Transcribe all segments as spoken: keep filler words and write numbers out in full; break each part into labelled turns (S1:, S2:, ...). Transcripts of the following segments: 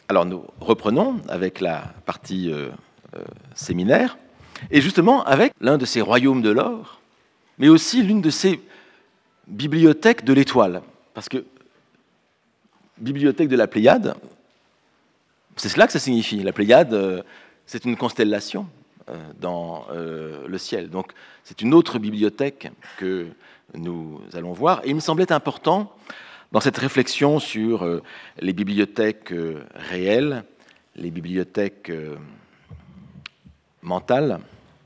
S1: Alors nous reprenons avec la partie euh, euh, séminaire, et justement avec l'un de ces royaumes de l'or, mais aussi l'une de ces bibliothèques de l'étoile. Parce que bibliothèque de la Pléiade, c'est cela que ça signifie. La Pléiade, euh, c'est une constellation euh, dans euh, le ciel. Donc c'est une autre bibliothèque que nous allons voir. Et il me semblait important, dans cette réflexion sur euh, les bibliothèques euh, réelles, les bibliothèques euh, mentales,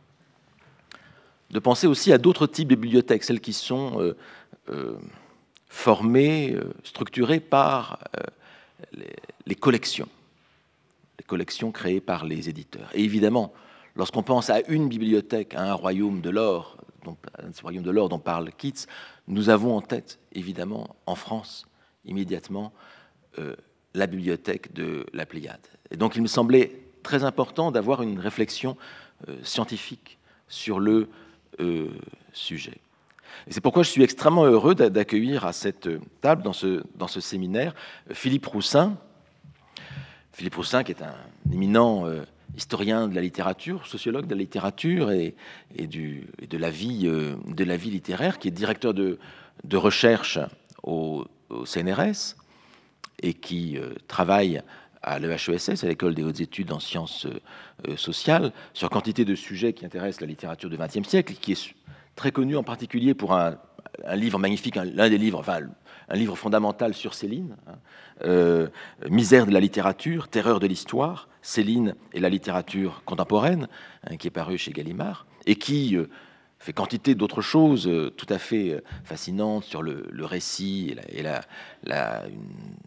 S1: de penser aussi à d'autres types de bibliothèques, celles qui sont euh, euh, formées, euh, structurées par euh, les, les collections, les collections créées par les éditeurs. Et évidemment, lorsqu'on pense à une bibliothèque, à un royaume de l'or, dont, un royaume de l'or dont parle Keats, nous avons en tête, évidemment, en France, immédiatement, euh, la bibliothèque de la Pléiade. Et donc, il me semblait très important d'avoir une réflexion euh, scientifique sur le euh, sujet. Et c'est pourquoi je suis extrêmement heureux d'accueillir à cette table, dans ce, dans ce séminaire, Philippe Roussin. Philippe Roussin, qui est un éminent euh, historien de la littérature, sociologue de la littérature et, et, du, et de, la vie, euh, de la vie littéraire, qui est directeur de, de recherche au, au C N R S et qui euh, travaille à l'E H E S S, à l'École des hautes études en sciences euh, sociales, sur quantité de sujets qui intéressent la littérature du vingtième siècle, qui est très connu en particulier pour un, un livre magnifique, l'un des livres, enfin, un livre fondamental sur Céline, hein, euh, Misère de la littérature, terreur de l'histoire, Céline et la littérature contemporaine, hein, qui est paru chez Gallimard, et qui euh, fait quantité d'autres choses euh, tout à fait euh, fascinantes sur le, le récit et, la, et la, la, une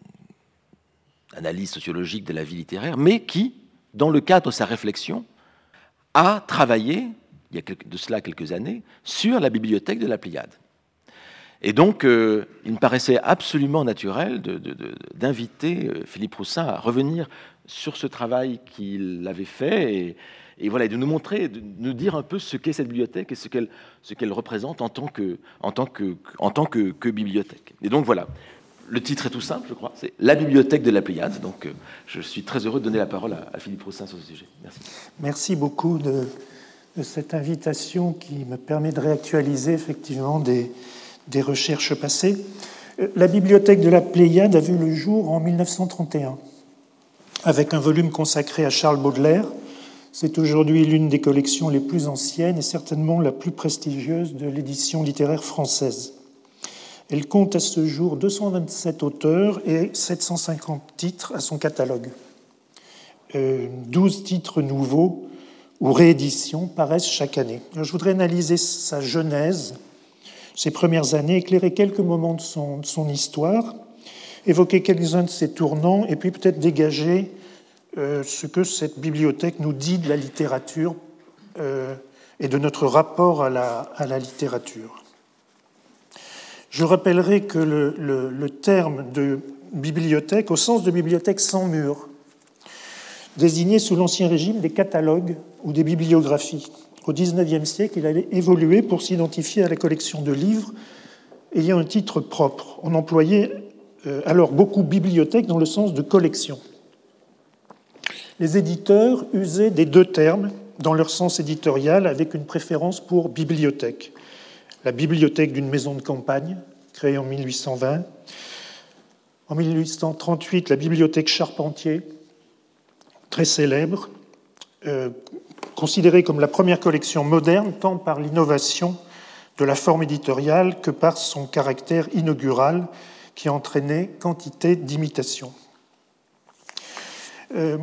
S1: analyse sociologique de la vie littéraire, mais qui, dans le cadre de sa réflexion, a travaillé, il y a de cela quelques années, sur la bibliothèque de la Pléiade. Et donc, euh, il me paraissait absolument naturel de, de, de, d'inviter euh, Philippe Roussin à revenir sur ce travail qu'il avait fait et, et voilà, de nous montrer, de nous dire un peu ce qu'est cette bibliothèque et ce qu'elle, ce qu'elle représente en tant que, en tant que, en tant que, que bibliothèque. Et donc voilà, le titre est tout simple, je crois, c'est La bibliothèque de la Pléiade. Donc, euh, je suis très heureux de donner la parole à, à Philippe Roussin sur ce sujet. Merci.
S2: Merci beaucoup de, de cette invitation qui me permet de réactualiser effectivement des des recherches passées. La bibliothèque de la Pléiade a vu le jour en mille neuf cent trente et un, avec un volume consacré à Charles Baudelaire. C'est aujourd'hui l'une des collections les plus anciennes et certainement la plus prestigieuse de l'édition littéraire française. Elle compte à ce jour deux cent vingt-sept auteurs et sept cent cinquante titres à son catalogue. Euh, douze titres nouveaux ou rééditions paraissent chaque année. Alors, je voudrais analyser sa genèse, ses premières années, éclairer quelques moments de son, de son histoire, évoquer quelques-uns de ses tournants, et puis peut-être dégager euh, ce que cette bibliothèque nous dit de la littérature euh, et de notre rapport à la, à la littérature. Je rappellerai que le, le, le terme de bibliothèque, au sens de bibliothèque sans mur, désignait sous l'Ancien Régime des catalogues ou des bibliographies. Au dix-neuvième siècle, il allait évoluer pour s'identifier à la collection de livres ayant un titre propre. On employait alors beaucoup bibliothèque dans le sens de collection. Les éditeurs usaient des deux termes dans leur sens éditorial avec une préférence pour bibliothèque. La bibliothèque d'une maison de campagne, créée en mille huit cent vingt. En mille huit cent trente-huit, la bibliothèque Charpentier, très célèbre, euh, considérée comme la première collection moderne, tant par l'innovation de la forme éditoriale que par son caractère inaugural qui entraînait quantité d'imitations. Euh,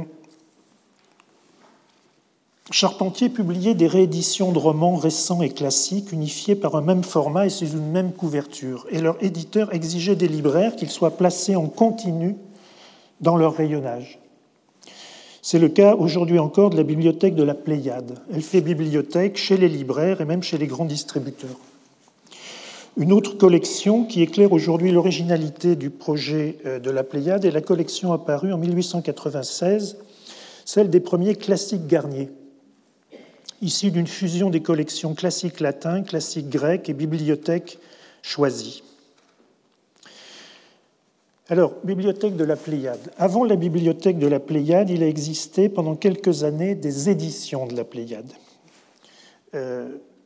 S2: Charpentier publiait des rééditions de romans récents et classiques unifiés par un même format et sous une même couverture. Et leur éditeur exigeait des libraires qu'ils soient placés en continu dans leur rayonnage. C'est le cas aujourd'hui encore de la bibliothèque de la Pléiade. Elle fait bibliothèque chez les libraires et même chez les grands distributeurs. Une autre collection qui éclaire aujourd'hui l'originalité du projet de la Pléiade est la collection apparue en mille huit cent quatre-vingt-seize, celle des premiers classiques Garnier, issue d'une fusion des collections classiques latins, classiques grecs et bibliothèques choisies. Alors, bibliothèque de la Pléiade. Avant la bibliothèque de la Pléiade, il a existé pendant quelques années des éditions de la Pléiade. Euh,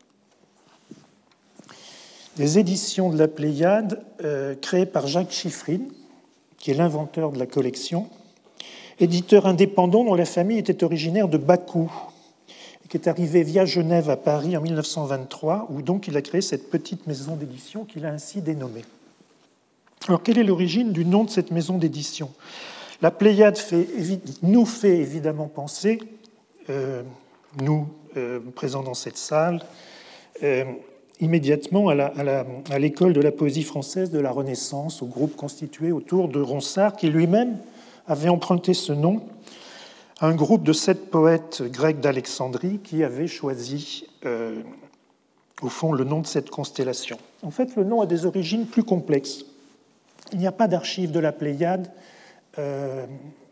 S2: des éditions de la Pléiade euh, créées par Jacques Chiffrine, qui est l'inventeur de la collection, éditeur indépendant dont la famille était originaire de Bakou, et qui est arrivé via Genève à Paris en mille neuf cent vingt-trois, où donc il a créé cette petite maison d'édition qu'il a ainsi dénommée. Alors, quelle est l'origine du nom de cette maison d'édition ? La Pléiade fait, nous fait évidemment penser, euh, nous, euh, présents dans cette salle, euh, immédiatement à, la, à, la, à l'école de la poésie française de la Renaissance, au groupe constitué autour de Ronsard, qui lui-même avait emprunté ce nom à un groupe de sept poètes grecs d'Alexandrie qui avaient choisi, euh, au fond, le nom de cette constellation. En fait, le nom a des origines plus complexes. Il n'y a pas d'archives de la Pléiade euh,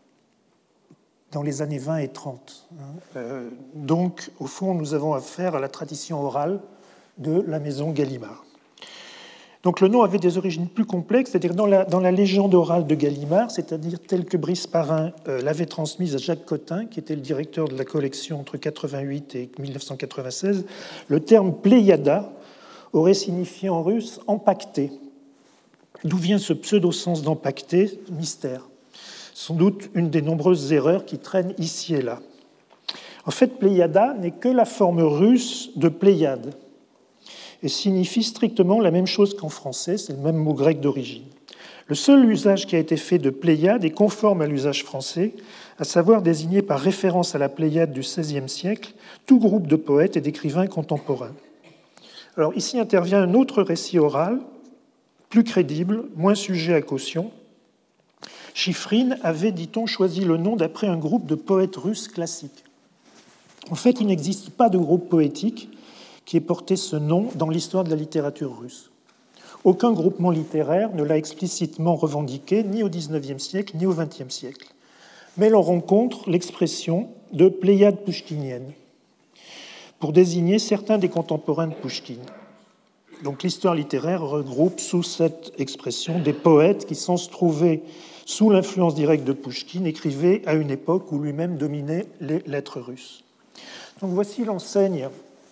S2: dans les années vingt et trente. Euh, donc, au fond, nous avons affaire à la tradition orale de la maison Gallimard. Donc, le nom avait des origines plus complexes, c'est-à-dire dans la, dans la légende orale de Gallimard, c'est-à-dire telle que Brice Parrain euh, l'avait transmise à Jacques Cotin, qui était le directeur de la collection entre quatre-vingt-huit et mille neuf cent quatre-vingt-seize, le terme Pléiada aurait signifié en russe « empaqueté ». D'où vient ce pseudo-sens d'empaqueté ? Mystère. Sans doute une des nombreuses erreurs qui traînent ici et là. En fait, Pléiada n'est que la forme russe de Pléiade et signifie strictement la même chose qu'en français, c'est le même mot grec d'origine. Le seul usage qui a été fait de Pléiade est conforme à l'usage français, à savoir désigner par référence à la Pléiade du seizième siècle tout groupe de poètes et d'écrivains contemporains. Alors ici intervient un autre récit oral, plus crédible, moins sujet à caution. Chiffrine avait, dit-on, choisi le nom d'après un groupe de poètes russes classiques. En fait, il n'existe pas de groupe poétique qui ait porté ce nom dans l'histoire de la littérature russe. Aucun groupement littéraire ne l'a explicitement revendiqué, ni au dix-neuvième siècle, ni au vingtième siècle. Mais l'on rencontre l'expression de Pléiade pouchkinienne pour désigner certains des contemporains de Pouchkine. Donc l'histoire littéraire regroupe sous cette expression des poètes qui, sans se trouver sous l'influence directe de Pouchkine, écrivaient à une époque où lui-même dominait les lettres russes. Donc voici l'enseigne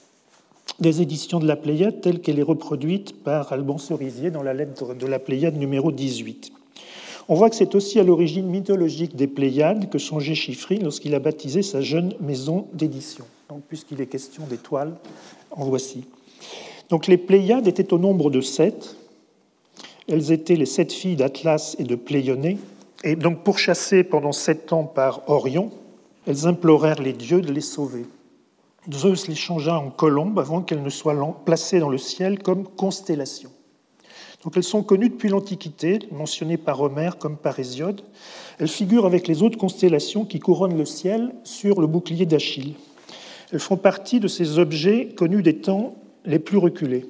S2: des éditions de la Pléiade telle qu'elle est reproduite par Alban Cerisier dans la lettre de la Pléiade numéro dix-huit. On voit que c'est aussi à l'origine mythologique des Pléiades que songeait Chiffrine lorsqu'il a baptisé sa jeune maison d'édition. Donc puisqu'il est question d'étoiles, en voici. Donc les Pléiades étaient au nombre de sept. Elles étaient les sept filles d'Atlas et de Pléionée. Et donc pourchassées pendant sept ans par Orion, elles implorèrent les dieux de les sauver. Zeus les changea en colombes avant qu'elles ne soient placées dans le ciel comme constellations. Donc elles sont connues depuis l'Antiquité, mentionnées par Homère comme par Hésiode. Elles figurent avec les autres constellations qui couronnent le ciel sur le bouclier d'Achille. Elles font partie de ces objets connus des temps les plus reculés.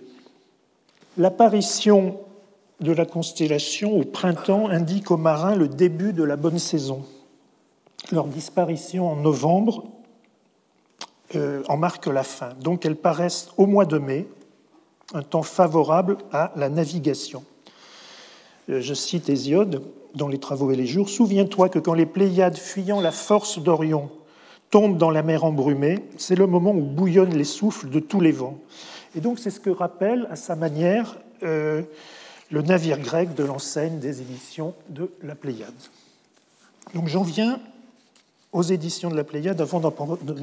S2: L'apparition de la constellation au printemps indique aux marins le début de la bonne saison. Leur disparition en novembre euh, en marque la fin. Donc elles paraissent au mois de mai, un temps favorable à la navigation. Euh, je cite Hésiode dans Les Travaux et les Jours. « Souviens-toi que quand les Pléiades, fuyant la force d'Orion, tombent dans la mer embrumée, c'est le moment où bouillonnent les souffles de tous les vents. » Et donc c'est ce que rappelle à sa manière euh, le navire grec de l'enseigne des éditions de la Pléiade. Donc j'en viens aux éditions de la Pléiade avant d'en, de,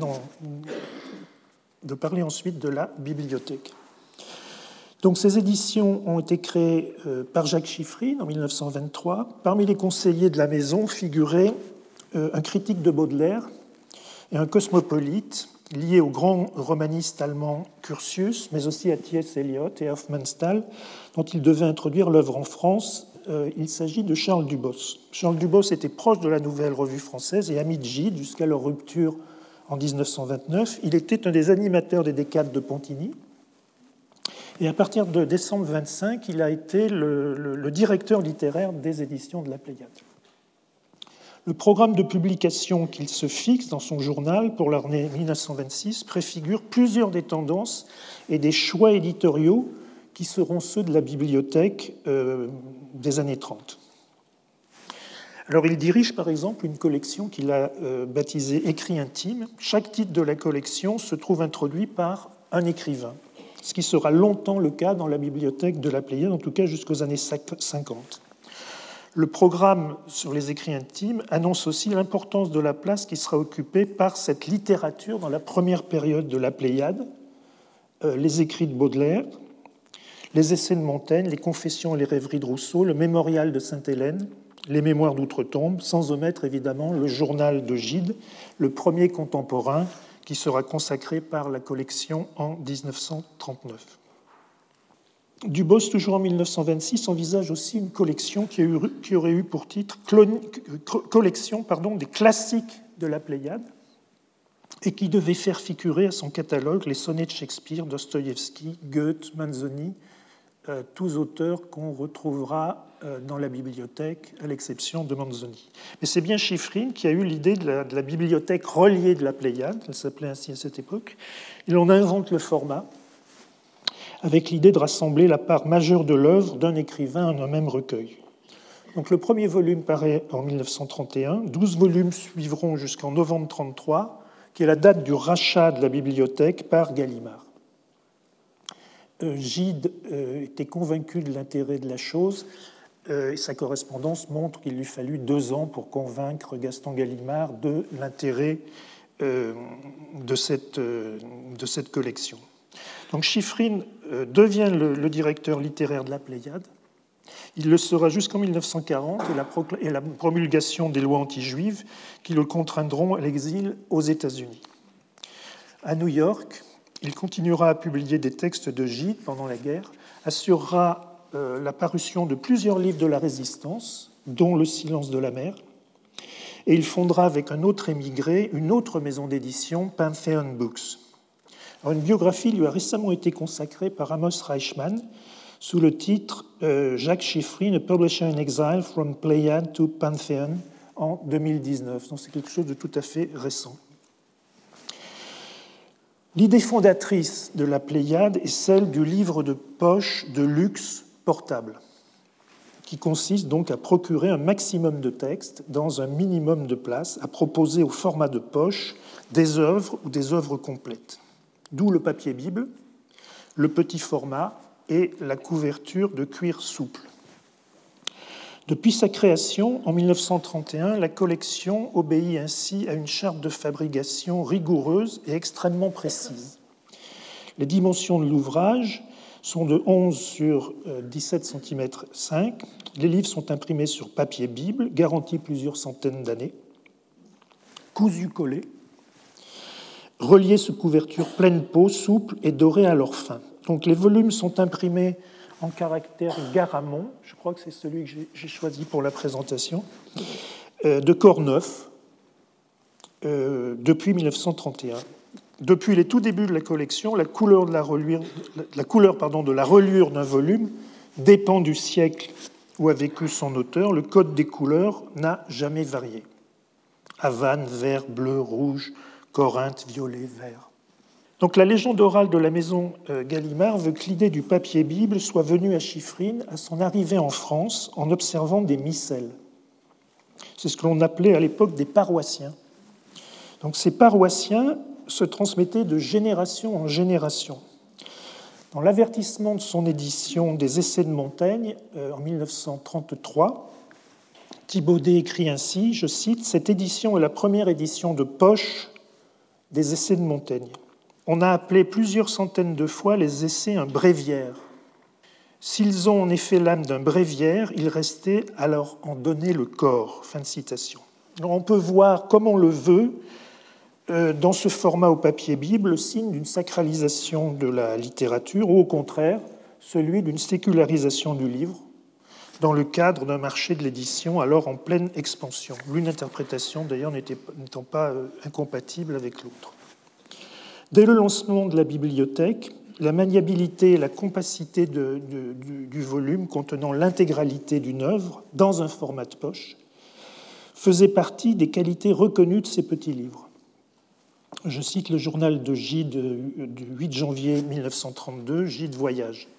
S2: de parler ensuite de la bibliothèque. Donc ces éditions ont été créées euh, par Jacques Chiffrine en mille neuf cent vingt-trois. Parmi les conseillers de la maison figuraient euh, un critique de Baudelaire et un cosmopolite lié au grand romaniste allemand Curtius, mais aussi à T S. Eliot et Hofmannsthal, dont il devait introduire l'œuvre en France. Euh, il s'agit de Charles Dubos. Charles Dubos était proche de la Nouvelle Revue française et ami de Gide jusqu'à leur rupture en dix-neuf cent vingt-neuf. Il était un des animateurs des Décades de Pontigny. Et à partir de décembre vingt-cinq, il a été le, le, le directeur littéraire des éditions de la Pléiade. Le programme de publication qu'il se fixe dans son journal pour l'année mille neuf cent vingt-six préfigure plusieurs des tendances et des choix éditoriaux qui seront ceux de la bibliothèque euh, des années trente. Alors il dirige par exemple une collection qu'il a euh, baptisée Écrits intimes. Chaque titre de la collection se trouve introduit par un écrivain, ce qui sera longtemps le cas dans la bibliothèque de la Pléiade, en tout cas jusqu'aux années cinquante. Le programme sur les écrits intimes annonce aussi l'importance de la place qui sera occupée par cette littérature dans la première période de la Pléiade, euh, les écrits de Baudelaire, les essais de Montaigne, les confessions et les rêveries de Rousseau, le mémorial de Sainte-Hélène, les mémoires d'outre-tombe, sans omettre évidemment le journal de Gide, le premier contemporain qui sera consacré par la collection en dix-neuf cent trente-neuf. Dubos, toujours en mille neuf cent vingt-six, envisage aussi une collection qui, a eu, qui aurait eu pour titre collection pardon, des classiques de la Pléiade et qui devait faire figurer à son catalogue les sonnets de Shakespeare, Dostoïevski, Goethe, Manzoni, euh, tous auteurs qu'on retrouvera euh, dans la bibliothèque, à l'exception de Manzoni. Mais c'est bien Chiffrine qui a eu l'idée de la, de la bibliothèque reliée de la Pléiade, elle s'appelait ainsi à cette époque. Il en invente le format, avec l'idée de rassembler la part majeure de l'œuvre d'un écrivain en un même recueil. Donc le premier volume paraît en mille neuf cent trente et un, douze volumes suivront jusqu'en novembre mille neuf cent trente-trois, qui est la date du rachat de la bibliothèque par Gallimard. Euh, Gide euh, était convaincu de l'intérêt de la chose, euh, et sa correspondance montre qu'il lui fallut deux ans pour convaincre Gaston Gallimard de l'intérêt euh, de, cette, euh, de cette collection. Donc Chiffrine devient le, le directeur littéraire de la Pléiade. Il le sera jusqu'en mille neuf cent quarante et la, procl- et la promulgation des lois anti-juives qui le contraindront à l'exil aux États-Unis. À New York, il continuera à publier des textes de Gide pendant la guerre, assurera euh, la parution de plusieurs livres de la Résistance, dont Le silence de la mer, et il fondera avec un autre émigré une autre maison d'édition, Pantheon Books. Alors, une biographie lui a récemment été consacrée par Amos Reichmann sous le titre euh, Jacques Chiffrine, a publisher in exile from Pléiade to Pantheon en deux mille dix-neuf. Donc c'est quelque chose de tout à fait récent. L'idée fondatrice de la Pléiade est celle du livre de poche de luxe portable, qui consiste donc à procurer un maximum de textes dans un minimum de place, à proposer au format de poche des œuvres ou des œuvres complètes. D'où le papier Bible, le petit format et la couverture de cuir souple. Depuis sa création, en mille neuf cent trente et un, la collection obéit ainsi à une charte de fabrication rigoureuse et extrêmement précise. Les dimensions de l'ouvrage sont de onze sur dix-sept centimètres cinq. Les livres sont imprimés sur papier Bible, garantis plusieurs centaines d'années, cousus collés, reliés sous couverture pleine peau, souple et dorée à leur fin. Donc les volumes sont imprimés en caractère Garamond, je crois que c'est celui que j'ai choisi pour la présentation, euh, de corps neuf, euh, depuis mille neuf cent trente et un. Depuis les tout débuts de la collection, la couleur de la reliure, la couleur, pardon, de la reliure d'un volume dépend du siècle où a vécu son auteur. Le code des couleurs n'a jamais varié. Havane, vert, bleu, rouge, Corinthe, violet, vert. Donc la légende orale de la maison Gallimard veut que l'idée du papier Bible soit venue à Chiffrine à son arrivée en France en observant des missels. C'est ce que l'on appelait à l'époque des paroissiens. Donc ces paroissiens se transmettaient de génération en génération. Dans l'avertissement de son édition des Essais de Montaigne, en mille neuf cent trente-trois, Thibaudet écrit ainsi, je cite, « Cette édition est la première édition de poche des Essais de Montaigne. On a appelé plusieurs centaines de fois les essais un bréviaire. S'ils ont en effet l'âme d'un bréviaire, il restait à leur en donner le corps. » Fin de citation. Alors on peut voir, comme on le veut, dans ce format au papier Bible, le signe d'une sacralisation de la littérature, ou au contraire, celui d'une sécularisation du livre, dans le cadre d'un marché de l'édition alors en pleine expansion. L'une interprétation, d'ailleurs, n'étant pas incompatible avec l'autre. Dès le lancement de la bibliothèque, la maniabilité et la compacité de, de, du, du volume contenant l'intégralité d'une œuvre dans un format de poche faisaient partie des qualités reconnues de ces petits livres. Je cite le journal de Gide du huit janvier mille neuf cent trente-deux, Gide Voyage.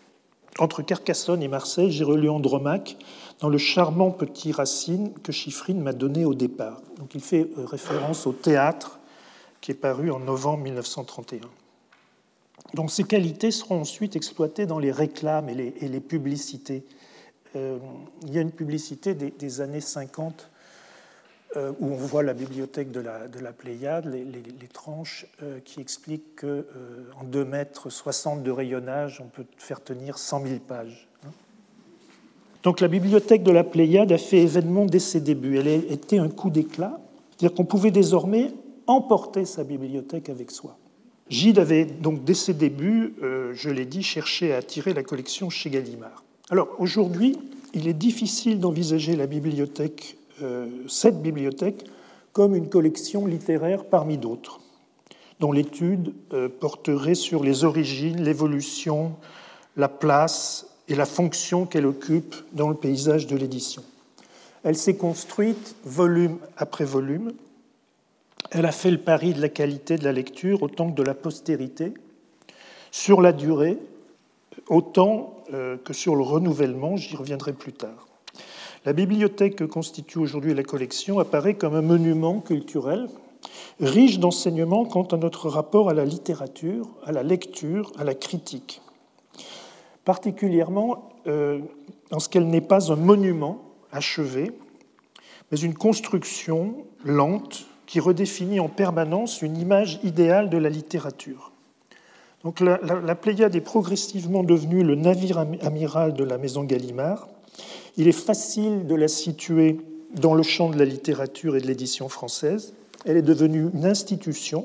S2: Entre Carcassonne et Marseille, j'ai relu Andromaque dans le charmant petit Racine que Chiffrine m'a donné au départ. Donc il fait référence au théâtre qui est paru en novembre mille neuf cent trente et un. Donc ces qualités seront ensuite exploitées dans les réclames et les, et les publicités. Euh, il y a une publicité des, des années cinquante euh, où on voit la bibliothèque de la, de la Pléiade, les, les, les tranches euh, qui expliquent qu'en euh, deux mètres soixante de rayonnage, on peut faire tenir cent mille pages. Donc la bibliothèque de la Pléiade a fait événement dès ses débuts. Elle a été un coup d'éclat, c'est-à-dire qu'on pouvait désormais emporter sa bibliothèque avec soi. Gide avait donc dès ses débuts, euh, je l'ai dit, cherché à attirer la collection chez Gallimard. Alors aujourd'hui, il est difficile d'envisager la bibliothèque, euh, cette bibliothèque comme une collection littéraire parmi d'autres, dont l'étude euh, porterait sur les origines, l'évolution, la place et la fonction qu'elle occupe dans le paysage de l'édition. Elle s'est construite volume après volume. Elle a fait le pari de la qualité de la lecture autant que de la postérité, sur la durée, autant que sur le renouvellement, j'y reviendrai plus tard. La bibliothèque que constitue aujourd'hui la collection apparaît comme un monument culturel, riche d'enseignements quant à notre rapport à la littérature, à la lecture, à la critique. Particulièrement euh, en ce qu'elle n'est pas un monument achevé, mais une construction lente qui redéfinit en permanence une image idéale de la littérature. Donc la, la, la Pléiade est progressivement devenue le navire amiral de la maison Gallimard. Il est facile de la situer dans le champ de la littérature et de l'édition française. Elle est devenue une institution,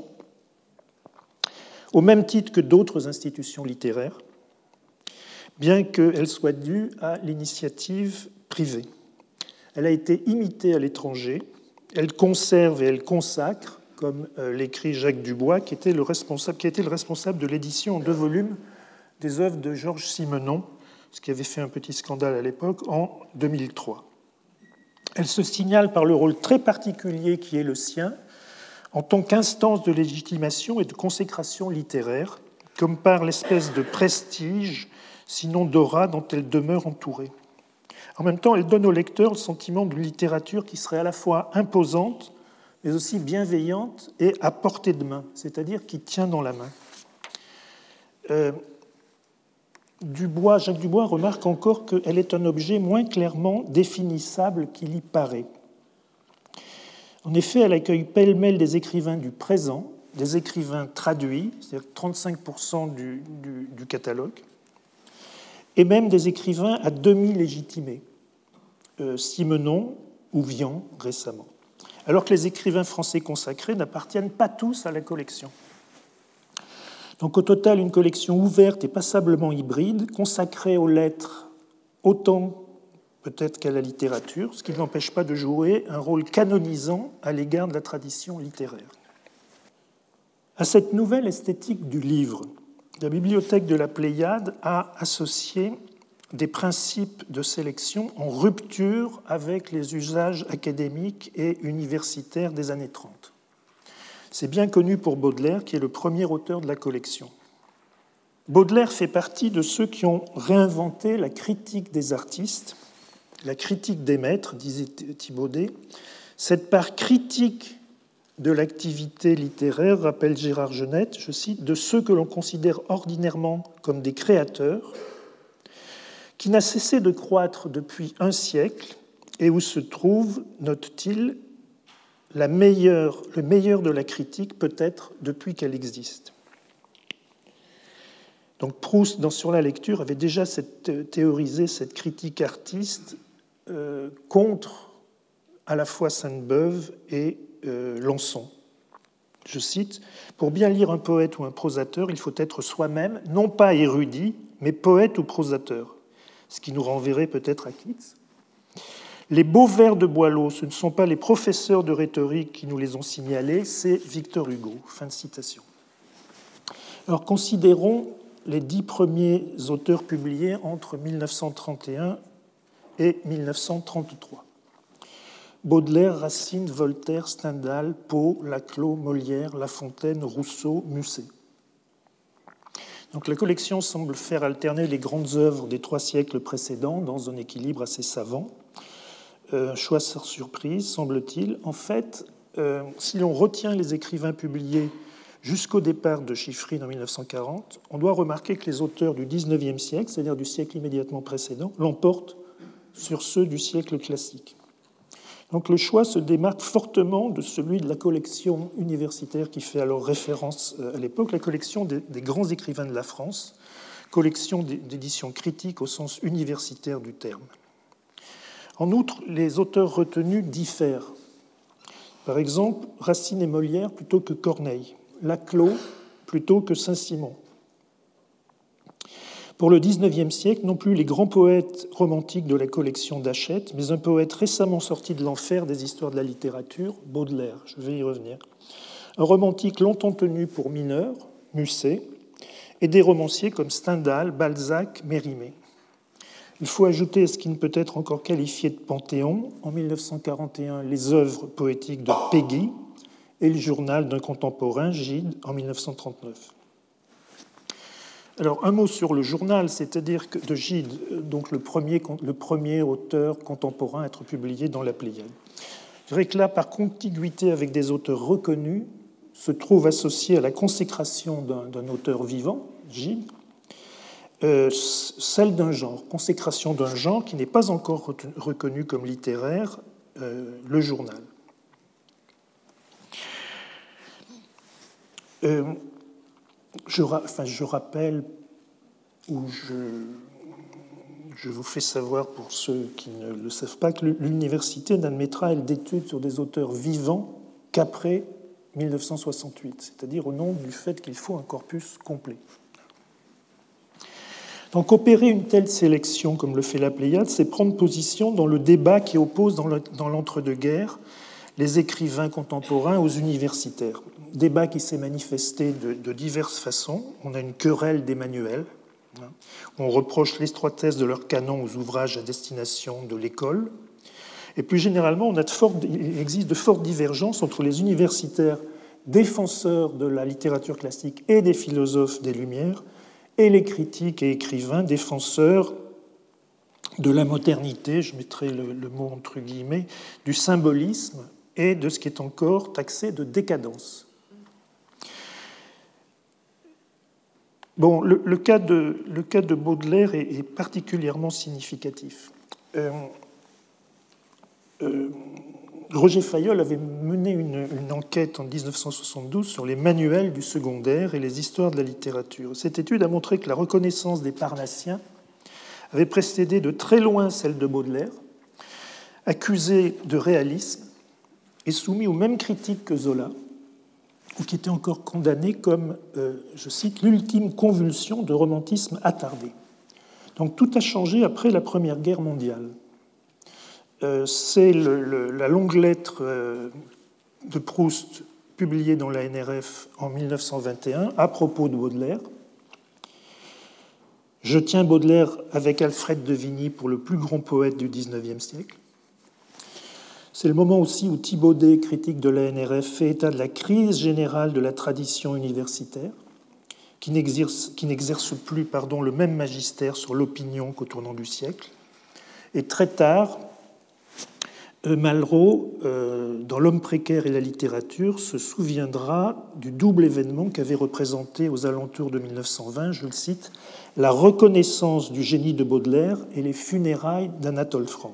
S2: au même titre que d'autres institutions littéraires, bien qu'elle soit due à l'initiative privée. Elle a été imitée à l'étranger. Elle conserve et elle consacre, comme l'écrit Jacques Dubois, qui était le responsable, qui était le responsable de l'édition en deux volumes des œuvres de Georges Simenon, ce qui avait fait un petit scandale à l'époque, en deux mille trois. Elle se signale par le rôle très particulier qui est le sien, en tant qu'instance de légitimation et de consécration littéraire, comme par l'espèce de prestige, sinon d'aura, dont elle demeure entourée. En même temps, elle donne au lecteur le sentiment d'une littérature qui serait à la fois imposante, mais aussi bienveillante et à portée de main, c'est-à-dire qui tient dans la main. Euh, Dubois, Jacques Dubois remarque encore qu'elle est un objet moins clairement définissable qu'il y paraît. En effet, elle accueille pêle-mêle des écrivains du présent, des écrivains traduits, c'est-à-dire trente-cinq pour cent du, du, du catalogue, et même des écrivains à demi légitimés, euh, Simenon ou Vian récemment, alors que les écrivains français consacrés n'appartiennent pas tous à la collection. Donc au total, une collection ouverte et passablement hybride, consacrée aux lettres autant peut-être qu'à la littérature, ce qui ne l'empêche pas de jouer un rôle canonisant à l'égard de la tradition littéraire. À cette nouvelle esthétique du livre, la bibliothèque de la Pléiade a associé des principes de sélection en rupture avec les usages académiques et universitaires des années trente. C'est bien connu pour Baudelaire, qui est le premier auteur de la collection. Baudelaire fait partie de ceux qui ont réinventé la critique des artistes, la critique des maîtres, disait Thibaudet. Cette part critique de l'activité littéraire, rappelle Gérard Genette, je cite, de ceux que l'on considère ordinairement comme des créateurs, qui n'a cessé de croître depuis un siècle et où se trouve, note-t-il, la meilleure, le meilleur de la critique peut-être depuis qu'elle existe. Donc Proust, dans Sur la lecture, avait déjà cette, théorisé cette critique artiste euh, contre à la fois Sainte-Beuve et Euh, Lançon. Je cite, « Pour bien lire un poète ou un prosateur, il faut être soi-même, non pas érudit, mais poète ou prosateur. » Ce qui nous renverrait peut-être à Keats. « Les beaux vers de Boileau, ce ne sont pas les professeurs de rhétorique qui nous les ont signalés, c'est Victor Hugo. » Fin de citation. Alors, considérons les dix premiers auteurs publiés entre mille neuf cent trente et un et mille neuf cent trente-trois. Baudelaire, Racine, Voltaire, Stendhal, Poe, Laclos, Molière, La Fontaine, Rousseau, Musset. Donc la collection semble faire alterner les grandes œuvres des trois siècles précédents dans un équilibre assez savant. Euh, un choix sans surprise, semble-t-il. En fait, euh, si l'on retient les écrivains publiés jusqu'au départ de Chiffrine en mille neuf cent quarante, on doit remarquer que les auteurs du dix-neuvième siècle, c'est-à-dire du siècle immédiatement précédent, l'emportent sur ceux du siècle classique. Donc le choix se démarque fortement de celui de la collection universitaire qui fait alors référence à l'époque, la collection des, des grands écrivains de la France, collection d'édition critique au sens universitaire du terme. En outre, les auteurs retenus diffèrent. Par exemple, Racine et Molière plutôt que Corneille, Laclos plutôt que Saint-Simon. Pour le dix-neuvième siècle, non plus les grands poètes romantiques de la collection d'Hachette, mais un poète récemment sorti de l'enfer des histoires de la littérature, Baudelaire, je vais y revenir. Un romantique longtemps tenu pour mineur, Musset, et des romanciers comme Stendhal, Balzac, Mérimée. Il faut ajouter à ce qui ne peut être encore qualifié de panthéon, en mille neuf cent quarante et un, les œuvres poétiques de Péguy et le journal d'un contemporain, Gide, en mille neuf cent trente-neuf. Alors, un mot sur le journal, c'est-à-dire que de Gide, donc le premier, le premier auteur contemporain à être publié dans la Pléiade. Je dirais que là, par contiguïté avec des auteurs reconnus, se trouve associé à la consécration d'un, d'un auteur vivant, Gide, euh, celle d'un genre, consécration d'un genre qui n'est pas encore reconnu comme littéraire, euh, le journal. Euh, Je, enfin, je rappelle, ou je, je vous fais savoir pour ceux qui ne le savent pas, que l'université n'admettra elle d'études sur des auteurs vivants qu'après mille neuf cent soixante-huit, c'est-à-dire au nom du fait qu'il faut un corpus complet. Donc opérer une telle sélection comme le fait la Pléiade, c'est prendre position dans le débat qui oppose dans l'entre-deux-guerres les écrivains contemporains aux universitaires. Débat qui s'est manifesté de, de diverses façons. On a une querelle des manuels. On reproche l'étroitesse de leurs canons aux ouvrages à destination de l'école. Et plus généralement, on a de fortes, il existe de fortes divergences entre les universitaires défenseurs de la littérature classique et des philosophes des Lumières et les critiques et écrivains défenseurs de la modernité, je mettrai le, le mot entre guillemets, du symbolisme et de ce qui est encore taxé de décadence. Bon, le, le, cas, de, le cas de Baudelaire est, est particulièrement significatif. Euh, euh, Roger Fayol avait mené une, une enquête en dix-neuf cent soixante-douze sur les manuels du secondaire et les histoires de la littérature. Cette étude a montré que la reconnaissance des Parnassiens avait précédé de très loin celle de Baudelaire, accusé de réalisme et soumis aux mêmes critiques que Zola, ou qui était encore condamné comme, euh, je cite, l'ultime convulsion de romantisme attardé. Donc tout a changé après la Première Guerre mondiale. Euh, c'est le, le, la longue lettre euh, de Proust publiée dans la N R F en mille neuf cent vingt et un à propos de Baudelaire. Je tiens Baudelaire avec Alfred de Vigny pour le plus grand poète du dix-neuvième siècle. C'est le moment aussi où Thibaudet, critique de la N R F, fait état de la crise générale de la tradition universitaire, qui n'exerce, qui n'exerce plus pardon, le même magistère sur l'opinion qu'au tournant du siècle. Et très tard, Malraux, euh, dans L'homme précaire et la littérature, se souviendra du double événement qu'avait représenté aux alentours de mille neuf cent vingt, je le cite, « la reconnaissance du génie de Baudelaire et les funérailles d'Anatole France ».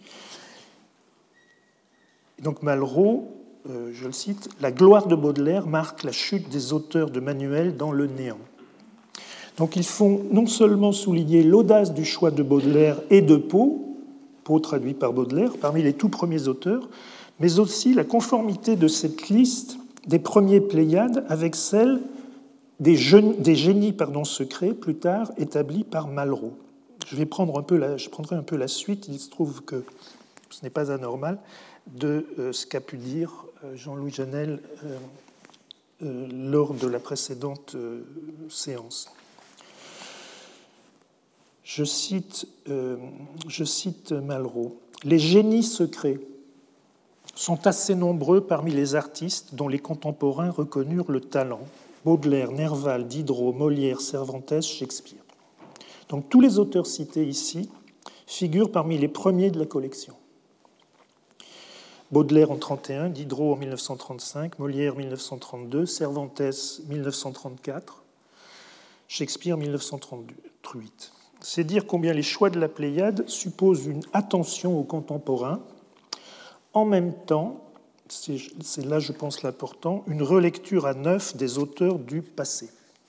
S2: Donc Malraux, euh, je le cite, « la gloire de Baudelaire marque la chute des auteurs de manuels dans le néant ». Donc ils font non seulement souligner l'audace du choix de Baudelaire et de Poe, Poe traduit par Baudelaire, parmi les tout premiers auteurs, mais aussi la conformité de cette liste des premiers Pléiades avec celle des, jeunes, des génies pardon, secrets, plus tard établis par Malraux. Je, vais prendre un peu la, je prendrai un peu la suite, il se trouve que ce n'est pas anormal, de euh, ce qu'a pu dire euh, Jean-Louis Janel euh, euh, lors de la précédente euh, séance. Je cite, euh, je cite Malraux. « Les génies secrets sont assez nombreux parmi les artistes dont les contemporains reconnurent le talent. Baudelaire, Nerval, Diderot, Molière, Cervantes, Shakespeare. Donc tous les auteurs cités ici figurent parmi les premiers de la collection. Baudelaire en trente et un, Diderot en mille neuf cent trente-cinq, Molière mille neuf cent trente-deux, Cervantes mille neuf cent trente-quatre, Shakespeare mille neuf cent trente-huit. C'est dire combien les choix de la Pléiade supposent une attention aux contemporains, en même temps, c'est là je pense l'important, une relecture à neuf des auteurs du passé.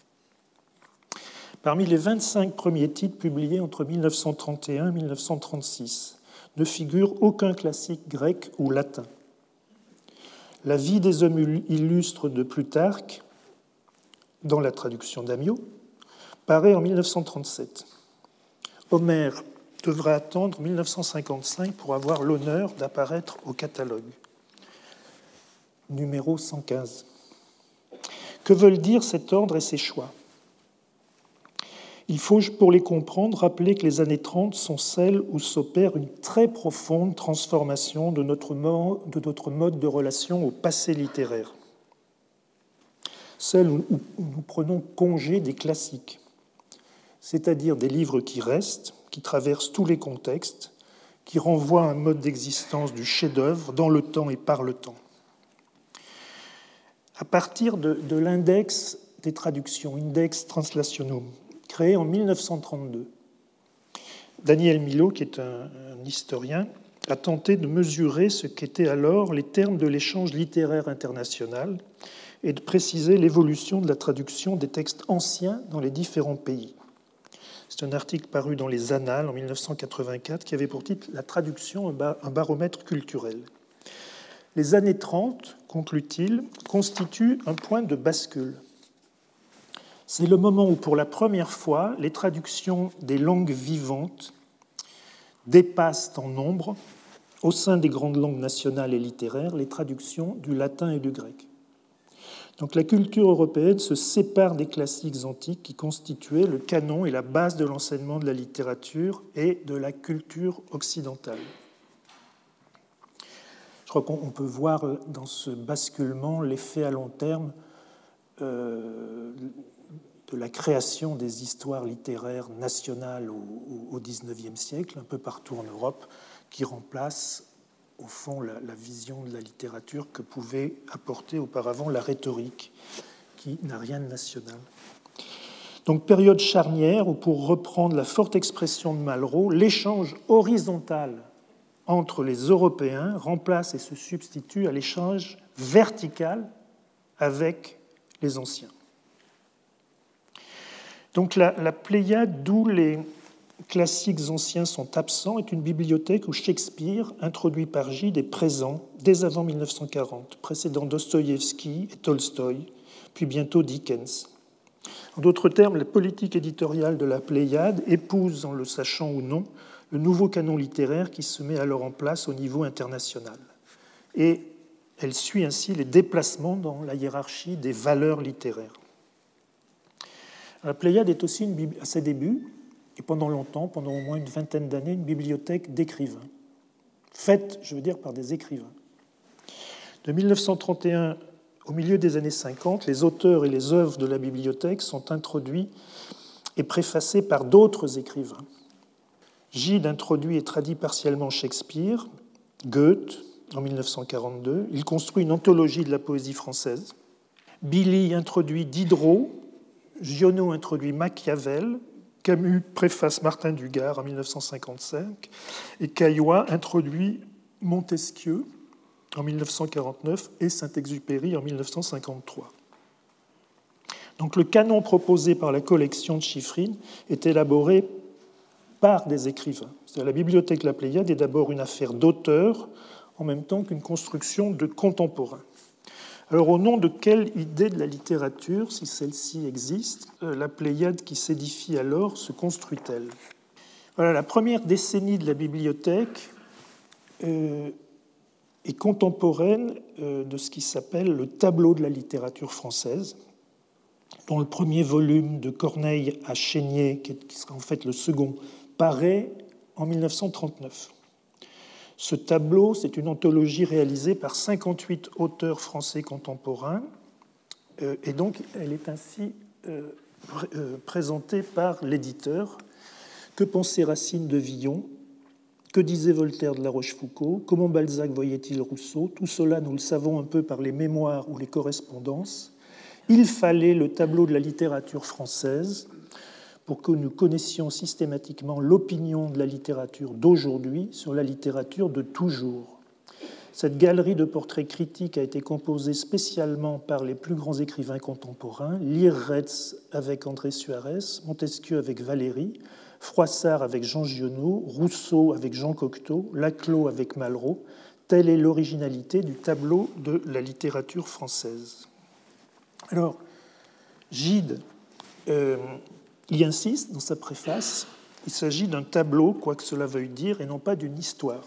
S2: Parmi les vingt-cinq premiers titres publiés entre mille neuf cent trente et un et mille neuf cent trente-six, ne figure aucun classique grec ou latin. La vie des hommes illustres de Plutarque, dans la traduction d'Amyot, paraît en mille neuf cent trente-sept. Homère devra attendre mille neuf cent cinquante-cinq pour avoir l'honneur d'apparaître au catalogue. Numéro cent quinze. Que veulent dire cet ordre et ces choix ? Il faut, pour les comprendre, rappeler que les années trente sont celles où s'opère une très profonde transformation de notre mode de, notre mode de relation au passé littéraire. Celle où nous prenons congé des classiques, c'est-à-dire des livres qui restent, qui traversent tous les contextes, qui renvoient à un mode d'existence du chef-d'œuvre dans le temps et par le temps. À partir de, de l'index des traductions, Index Translationum, créé en mille neuf cent trente-deux. Daniel Milhaud, qui est un, un historien, a tenté de mesurer ce qu'étaient alors les termes de l'échange littéraire international et de préciser l'évolution de la traduction des textes anciens dans les différents pays. C'est un article paru dans les Annales en mille neuf cent quatre-vingt-quatre qui avait pour titre « La traduction, un baromètre culturel ». Les années trente, conclut-il, constituent un point de bascule. C'est le moment où, pour la première fois, les traductions des langues vivantes dépassent en nombre, au sein des grandes langues nationales et littéraires, les traductions du latin et du grec. Donc la culture européenne se sépare des classiques antiques qui constituaient le canon et la base de l'enseignement de la littérature et de la culture occidentale. Je crois qu'on peut voir dans ce basculement l'effet à long terme euh, de la création des histoires littéraires nationales au dix-neuvième siècle, un peu partout en Europe, qui remplacent au fond la, la vision de la littérature que pouvait apporter auparavant la rhétorique, qui n'a rien de national. Donc période charnière où, pour reprendre la forte expression de Malraux, l'échange horizontal entre les Européens remplace et se substitue à l'échange vertical avec les anciens. Donc la, la Pléiade, d'où les classiques anciens sont absents, est une bibliothèque où Shakespeare, introduit par Gide, est présent dès avant mille neuf cent quarante, précédant Dostoïevski et Tolstoï, puis bientôt Dickens. En d'autres termes, la politique éditoriale de la Pléiade épouse, en le sachant ou non, le nouveau canon littéraire qui se met alors en place au niveau international. Et elle suit ainsi les déplacements dans la hiérarchie des valeurs littéraires. La Pléiade est aussi, une, à ses débuts, et pendant longtemps, pendant au moins une vingtaine d'années, une bibliothèque d'écrivains, faite, je veux dire, par des écrivains. De mille neuf cent trente et un au milieu des années cinquante, les auteurs et les œuvres de la bibliothèque sont introduits et préfacés par d'autres écrivains. Gide introduit et traduit partiellement Shakespeare, Goethe, en mille neuf cent quarante-deux. Il construit une anthologie de la poésie française. Billy introduit Diderot, Giono introduit Machiavel, Camus préface Martin Dugard en mille neuf cent cinquante-cinq et Caillois introduit Montesquieu en mille neuf cent quarante-neuf et Saint-Exupéry en mille neuf cent cinquante-trois. Donc le canon proposé par la collection de Chiffrine est élaboré par des écrivains. C'est-à-dire la bibliothèque La Pléiade est d'abord une affaire d'auteurs en même temps qu'une construction de contemporains. Alors, au nom de quelle idée de la littérature, si celle-ci existe, la Pléiade qui s'édifie alors se construit-elle ? Voilà, la première décennie de la bibliothèque euh, est contemporaine euh, de ce qui s'appelle le tableau de la littérature française, dont le premier volume de Corneille à Chénier, qui sera en fait le second, paraît en mille neuf cent trente-neuf. Ce tableau, c'est une anthologie réalisée par cinquante-huit auteurs français contemporains Euh, et donc, elle est ainsi euh, pr euh, présentée par l'éditeur. Que pensait Racine de Villon? Que disait Voltaire de La Rochefoucauld? Comment Balzac voyait-il Rousseau? Tout cela, nous le savons un peu par les mémoires ou les correspondances. Il fallait le tableau de la littérature française pour que nous connaissions systématiquement l'opinion de la littérature d'aujourd'hui sur la littérature de toujours. Cette galerie de portraits critiques a été composée spécialement par les plus grands écrivains contemporains, Lire-Retz avec André Suarez, Montesquieu avec Valéry, Froissart avec Jean Giono, Rousseau avec Jean Cocteau, Laclos avec Malraux. Telle est l'originalité du tableau de la littérature française. Alors, Gide euh, y insiste dans sa préface, il s'agit d'un tableau, quoi que cela veuille dire, et non pas d'une histoire.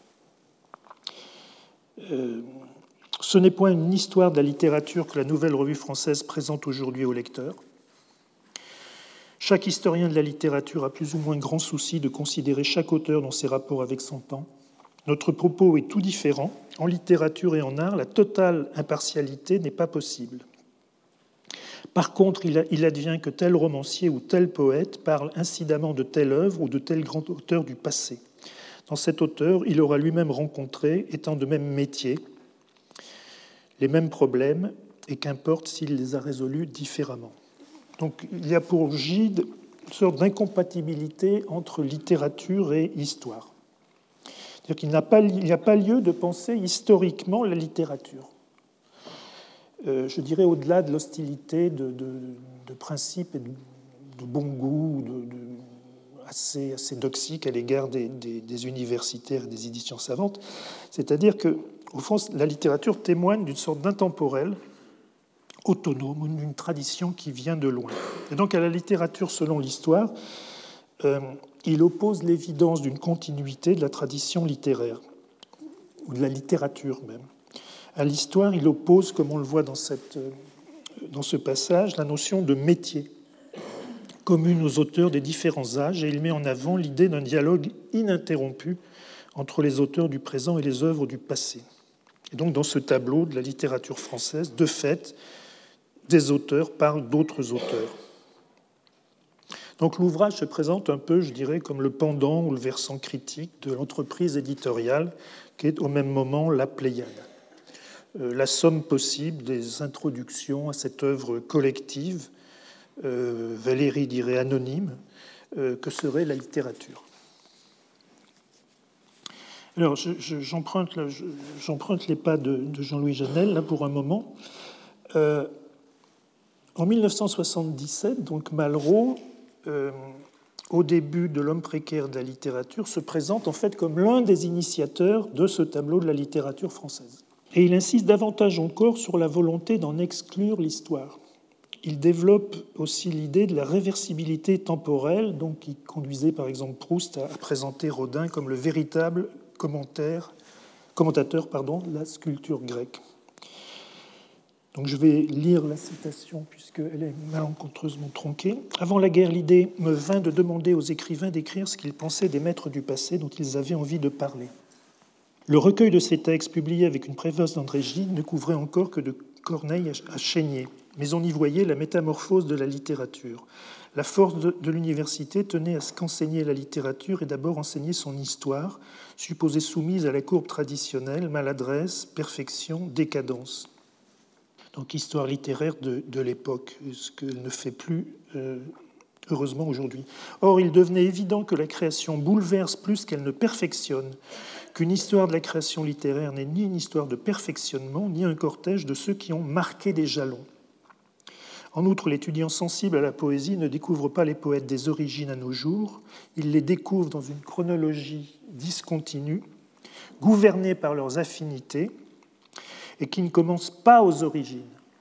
S2: Euh, ce n'est point une histoire de la littérature que la Nouvelle Revue française présente aujourd'hui au lecteur. Chaque historien de la littérature a plus ou moins grand souci de considérer chaque auteur dans ses rapports avec son temps. Notre propos est tout différent. En littérature et en art, la totale impartialité n'est pas possible. Par contre, il advient que tel romancier ou tel poète parle incidemment de telle œuvre ou de tel grand auteur du passé. Dans cet auteur, il aura lui-même rencontré, étant de même métier, les mêmes problèmes, et qu'importe s'il les a résolus différemment. Donc, il y a pour Gide une sorte d'incompatibilité entre littérature et histoire. C'est-à-dire qu'il n'y a pas, il n'y a pas lieu de penser historiquement la littérature. Euh, je dirais au-delà de l'hostilité de, de, de principe et de, de bon goût, de, de, assez, assez doxique à l'égard des, des, des universitaires et des éditions savantes. C'est-à-dire que, au fond, la littérature témoigne d'une sorte d'intemporel autonome, d'une tradition qui vient de loin. Et donc, à la littérature selon l'histoire, euh, il oppose l'évidence d'une continuité de la tradition littéraire, ou de la littérature même. À l'histoire, il oppose, comme on le voit dans, cette, dans ce passage, la notion de métier commune aux auteurs des différents âges, et il met en avant l'idée d'un dialogue ininterrompu entre les auteurs du présent et les œuvres du passé. Et donc, dans ce tableau de la littérature française, de fait, des auteurs parlent d'autres auteurs. Donc, l'ouvrage se présente un peu, je dirais, comme le pendant ou le versant critique de l'entreprise éditoriale, qui est au même moment la Pléiade. La somme possible des introductions à cette œuvre collective, euh, Valéry dirait anonyme, euh, que serait la littérature. Alors, je, je, j'emprunte, là, je, j'emprunte les pas de, de Jean-Louis Janel, là, pour un moment. Euh, en mille neuf cent soixante-dix-sept, donc Malraux, euh, au début de L'homme précaire de la littérature, se présente en fait comme l'un des initiateurs de ce tableau de la littérature française. Et il insiste davantage encore sur la volonté d'en exclure l'histoire. Il développe aussi l'idée de la réversibilité temporelle, donc qui conduisait par exemple Proust à présenter Rodin comme le véritable commentaire, commentateur pardon, de la sculpture grecque. Donc je vais lire la citation puisqu'elle est malencontreusement tronquée. « Avant la guerre, l'idée me vint de demander aux écrivains d'écrire ce qu'ils pensaient des maîtres du passé dont ils avaient envie de parler. Le recueil de ces textes, publié avec une préface d'André Gide, ne couvrait encore que de Corneille à Chénier, mais on y voyait la métamorphose de la littérature. La force de, de l'université tenait à ce qu'enseigner la littérature et d'abord enseigner son histoire, supposée soumise à la courbe traditionnelle, maladresse, perfection, décadence. » Donc histoire littéraire de, de l'époque, ce qu'elle ne fait plus euh, heureusement aujourd'hui. Or, il devenait évident que la création bouleverse plus qu'elle ne perfectionne, qu'une histoire de la création littéraire n'est ni une histoire de perfectionnement, ni un cortège de ceux qui ont marqué des jalons. En outre, l'étudiant sensible à la poésie ne découvre pas les poètes des origines à nos jours, il les découvre dans une chronologie discontinue, gouvernée par leurs affinités, et qui ne commence pas aux origines,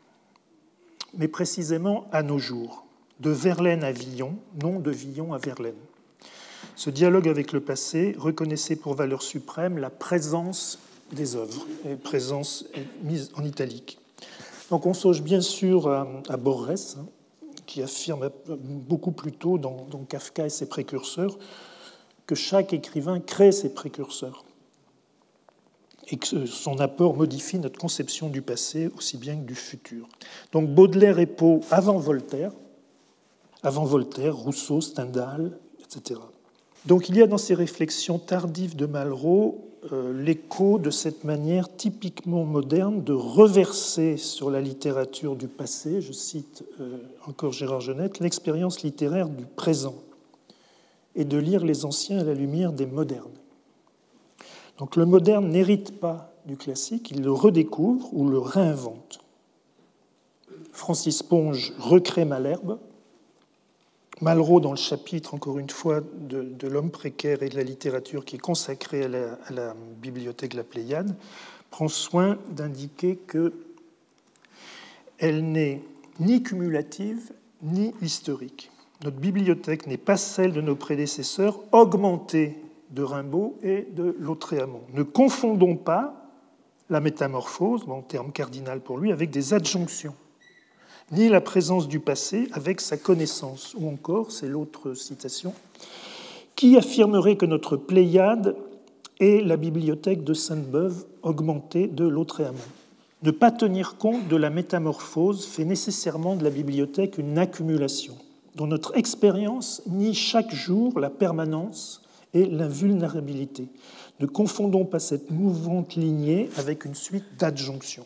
S2: mais précisément à nos jours, de Verlaine à Villon, non de Villon à Verlaine. Ce dialogue avec le passé reconnaissait pour valeur suprême la présence des œuvres, et présence mise en italique. Donc on songe bien sûr à, à Borges, hein, qui affirme beaucoup plus tôt dans, dans Kafka et ses précurseurs que chaque écrivain crée ses précurseurs. et que son apport modifie notre conception du passé aussi bien que du futur. Donc Baudelaire et Poe avant Voltaire, avant Voltaire, Rousseau, Stendhal, et cetera. Donc il y a dans ces réflexions tardives de Malraux euh, l'écho de cette manière typiquement moderne de reverser sur la littérature du passé, je cite euh, encore Gérard Genette, l'expérience littéraire du présent et de lire les anciens à la lumière des modernes. Donc le moderne n'hérite pas du classique, il le redécouvre ou le réinvente. Francis Ponge recrée Malherbe. Malraux, dans le chapitre, encore une fois, de, de l'homme précaire et de la littérature qui est consacré à la, à la bibliothèque de la Pléiade, prend soin d'indiquer qu'elle n'est ni cumulative ni historique. Notre bibliothèque n'est pas celle de nos prédécesseurs, augmentée de Rimbaud et de Lautréamont. Ne confondons pas la métamorphose, bon, terme cardinal pour lui, avec des adjonctions, ni la présence du passé avec sa connaissance. Ou encore, c'est l'autre citation, qui affirmerait que notre Pléiade est la bibliothèque de Sainte-Beuve augmentée de Lautréamont. Ne pas tenir compte de la métamorphose fait nécessairement de la bibliothèque une accumulation, dont notre expérience nie chaque jour la permanence et l'invulnérabilité. Ne confondons pas cette mouvante lignée avec une suite d'adjonctions.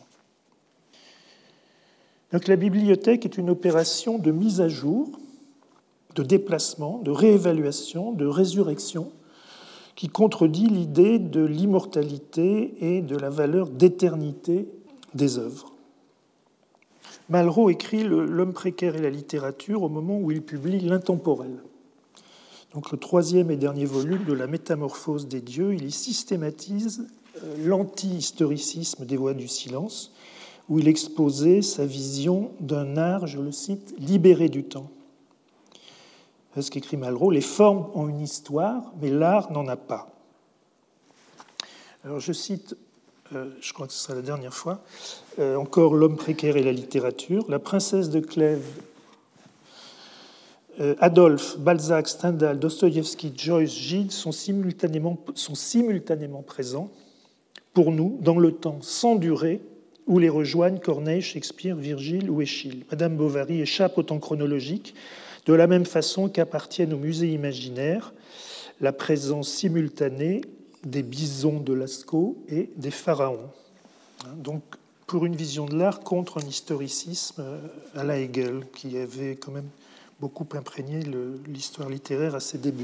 S2: Donc la bibliothèque est une opération de mise à jour, de déplacement, de réévaluation, de résurrection, qui contredit l'idée de l'immortalité et de la valeur d'éternité des œuvres. Malraux écrit L'homme précaire et la littérature au moment où il publie L'intemporel. Donc le troisième et dernier volume de la Métamorphose des dieux, il y systématise l'anti-historicisme des voix du silence, où il exposait sa vision d'un art, je le cite, libéré du temps. C'est ce qu'écrit Malraux, les formes ont une histoire, mais l'art n'en a pas. Alors je cite, euh, je crois que ce sera la dernière fois, euh, encore L'homme précaire et la littérature, la princesse de Clèves, euh, Adolphe, Balzac, Stendhal, Dostoïevski, Joyce, Gide sont simultanément, sont simultanément présents pour nous dans le temps sans durée où les rejoignent Corneille, Shakespeare, Virgile ou Eschyle. Madame Bovary échappe au temps chronologique de la même façon qu'appartiennent au musée imaginaire la présence simultanée des bisons de Lascaux et des pharaons. Donc, pour une vision de l'art contre un historicisme à la Hegel, qui avait quand même beaucoup imprégné l'histoire littéraire à ses débuts.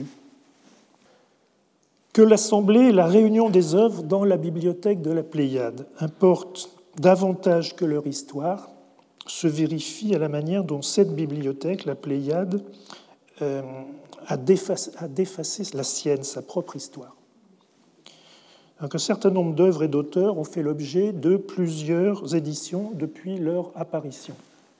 S2: Que l'assemblée et la réunion des œuvres dans la bibliothèque de la Pléiade importent davantage que leur histoire se vérifie à la manière dont cette bibliothèque, la Pléiade, euh, a, défacé, a défacé la sienne, sa propre histoire. Donc, un certain nombre d'œuvres et d'auteurs ont fait l'objet de plusieurs éditions depuis leur apparition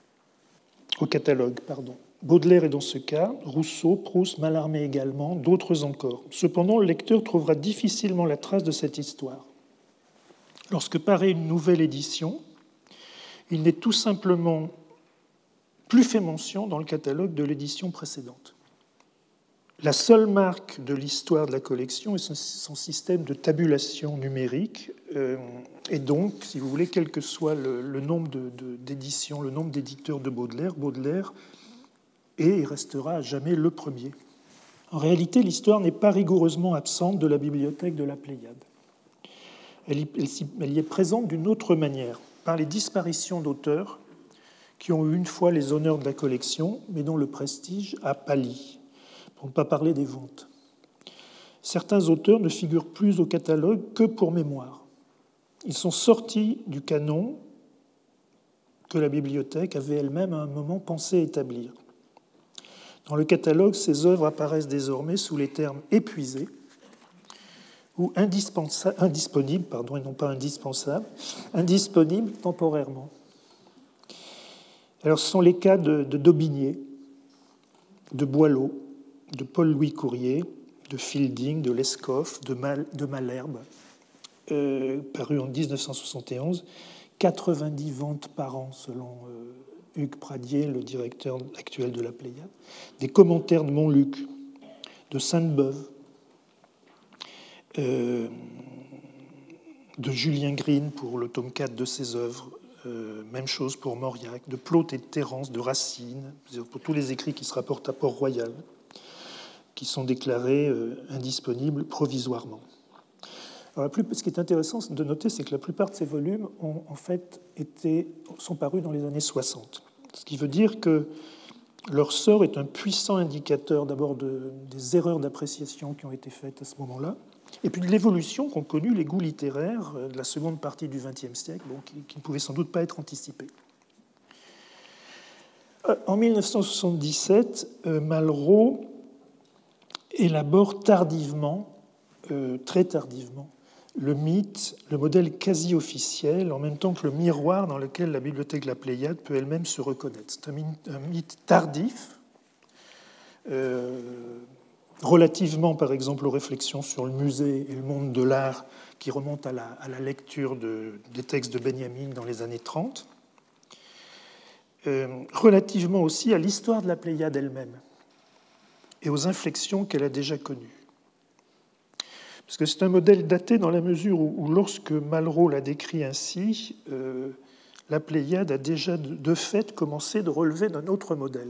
S2: au catalogue, pardon. Baudelaire est dans ce cas, Rousseau, Proust, Mallarmé également, d'autres encore. Cependant, le lecteur trouvera difficilement la trace de cette histoire. Lorsque paraît une nouvelle édition, il n'est tout simplement plus fait mention dans le catalogue de l'édition précédente. La seule marque de l'histoire de la collection est son système de tabulation numérique, euh, et donc, si vous voulez, quel que soit le, le nombre de, de, d'éditions, le nombre d'éditeurs de Baudelaire, Baudelaire est et restera à jamais le premier. En réalité, l'histoire n'est pas rigoureusement absente de la bibliothèque de la Pléiade. Elle y, elle, elle y est présente d'une autre manière, par les disparitions d'auteurs qui ont eu une fois les honneurs de la collection, mais dont le prestige a pâli, pour ne pas parler des ventes. Certains auteurs ne figurent plus au catalogue que pour mémoire. Ils sont sortis du canon que la bibliothèque avait elle-même à un moment pensé établir. Dans le catalogue, ces œuvres apparaissent désormais sous les termes épuisés ou indisponibles, pardon, et non pas indispensables, indisponibles temporairement. Alors, ce sont les cas de, de Daubigné, de Boileau, de Paul-Louis Courier, de Fielding, de Lescoff, de, Mal, de Malherbe, euh, paru en dix-neuf cent soixante et onze, quatre-vingt-dix ventes par an selon euh, Hugues Pradier, le directeur actuel de la Pléiade, des commentaires de Montluc, de Sainte-Beuve, euh, de Julien Green pour le tome quatre de ses œuvres, euh, même chose pour Mauriac, de Plaute et de Terence, de Racine, pour tous les écrits qui se rapportent à Port-Royal, qui sont déclarés euh, indisponibles provisoirement. Alors, ce qui est intéressant de noter, c'est que la plupart de ces volumes ont en fait été, sont parus dans les années soixante. Ce qui veut dire que leur sort est un puissant indicateur d'abord de, des erreurs d'appréciation qui ont été faites à ce moment-là, et puis de l'évolution qu'ont connue les goûts littéraires de la seconde partie du vingtième siècle, bon, qui, qui ne pouvaient sans doute pas être anticipés. En mille neuf cent soixante-dix-sept, euh, Malraux élabore tardivement, euh, très tardivement, le mythe, le modèle quasi officiel, en même temps que le miroir dans lequel la bibliothèque de la Pléiade peut elle-même se reconnaître. C'est un mythe, un mythe tardif, euh, relativement par exemple aux réflexions sur le musée et le monde de l'art qui remontent à la, à la lecture de, des textes de Benjamin dans les années trente, euh, relativement aussi à l'histoire de la Pléiade elle-même et aux inflexions qu'elle a déjà connues. Parce que c'est un modèle daté dans la mesure où, où lorsque Malraux l'a décrit ainsi, euh, la Pléiade a déjà de, de fait commencé de relever d'un autre modèle.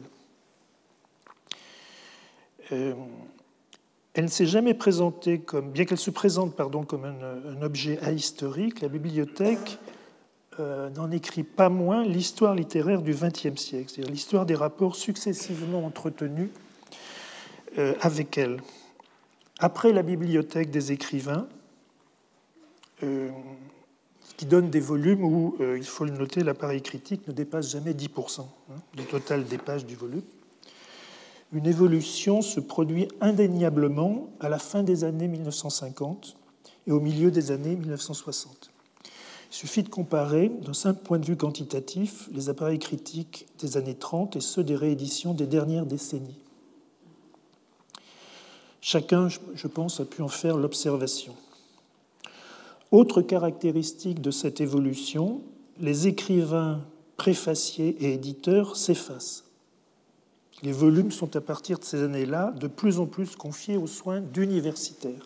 S2: Euh, elle ne s'est jamais présentée comme, bien qu'elle se présente pardon, comme un, un objet ahistorique, la bibliothèque euh, n'en écrit pas moins l'histoire littéraire du vingtième siècle, c'est-à-dire l'histoire des rapports successivement entretenus euh, avec elle. Après la bibliothèque des écrivains, euh, qui donne des volumes où, euh, il faut le noter, l'appareil critique ne dépasse jamais dix pour cent hein, du total des pages du volume, une évolution se produit indéniablement à la fin des années mille neuf cent cinquante et au milieu des années mille neuf cent soixante. Il suffit de comparer, d'un simple point de vue quantitatif, les appareils critiques des années trente et ceux des rééditions des dernières décennies. Chacun, je pense, a pu en faire l'observation. Autre caractéristique de cette évolution, les écrivains, préfaciers et éditeurs s'effacent. Les volumes sont à partir de ces années-là de plus en plus confiés aux soins d'universitaires.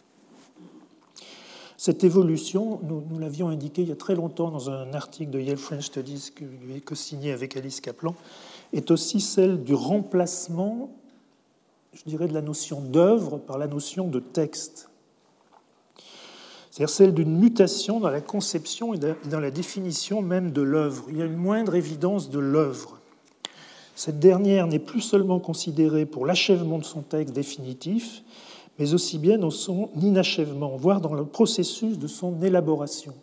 S2: Cette évolution, nous, nous l'avions indiqué il y a très longtemps dans un article de Yale French Studies que j'ai co-signé avec Alice Kaplan, est aussi celle du remplacement, je dirais, de la notion d'œuvre par la notion de texte. C'est-à-dire celle d'une mutation dans la conception et dans la définition même de l'œuvre. Il y a une moindre évidence de l'œuvre. Cette dernière n'est plus seulement considérée pour l'achèvement de son texte définitif, mais aussi bien dans son inachèvement, voire dans le processus de son élaboration.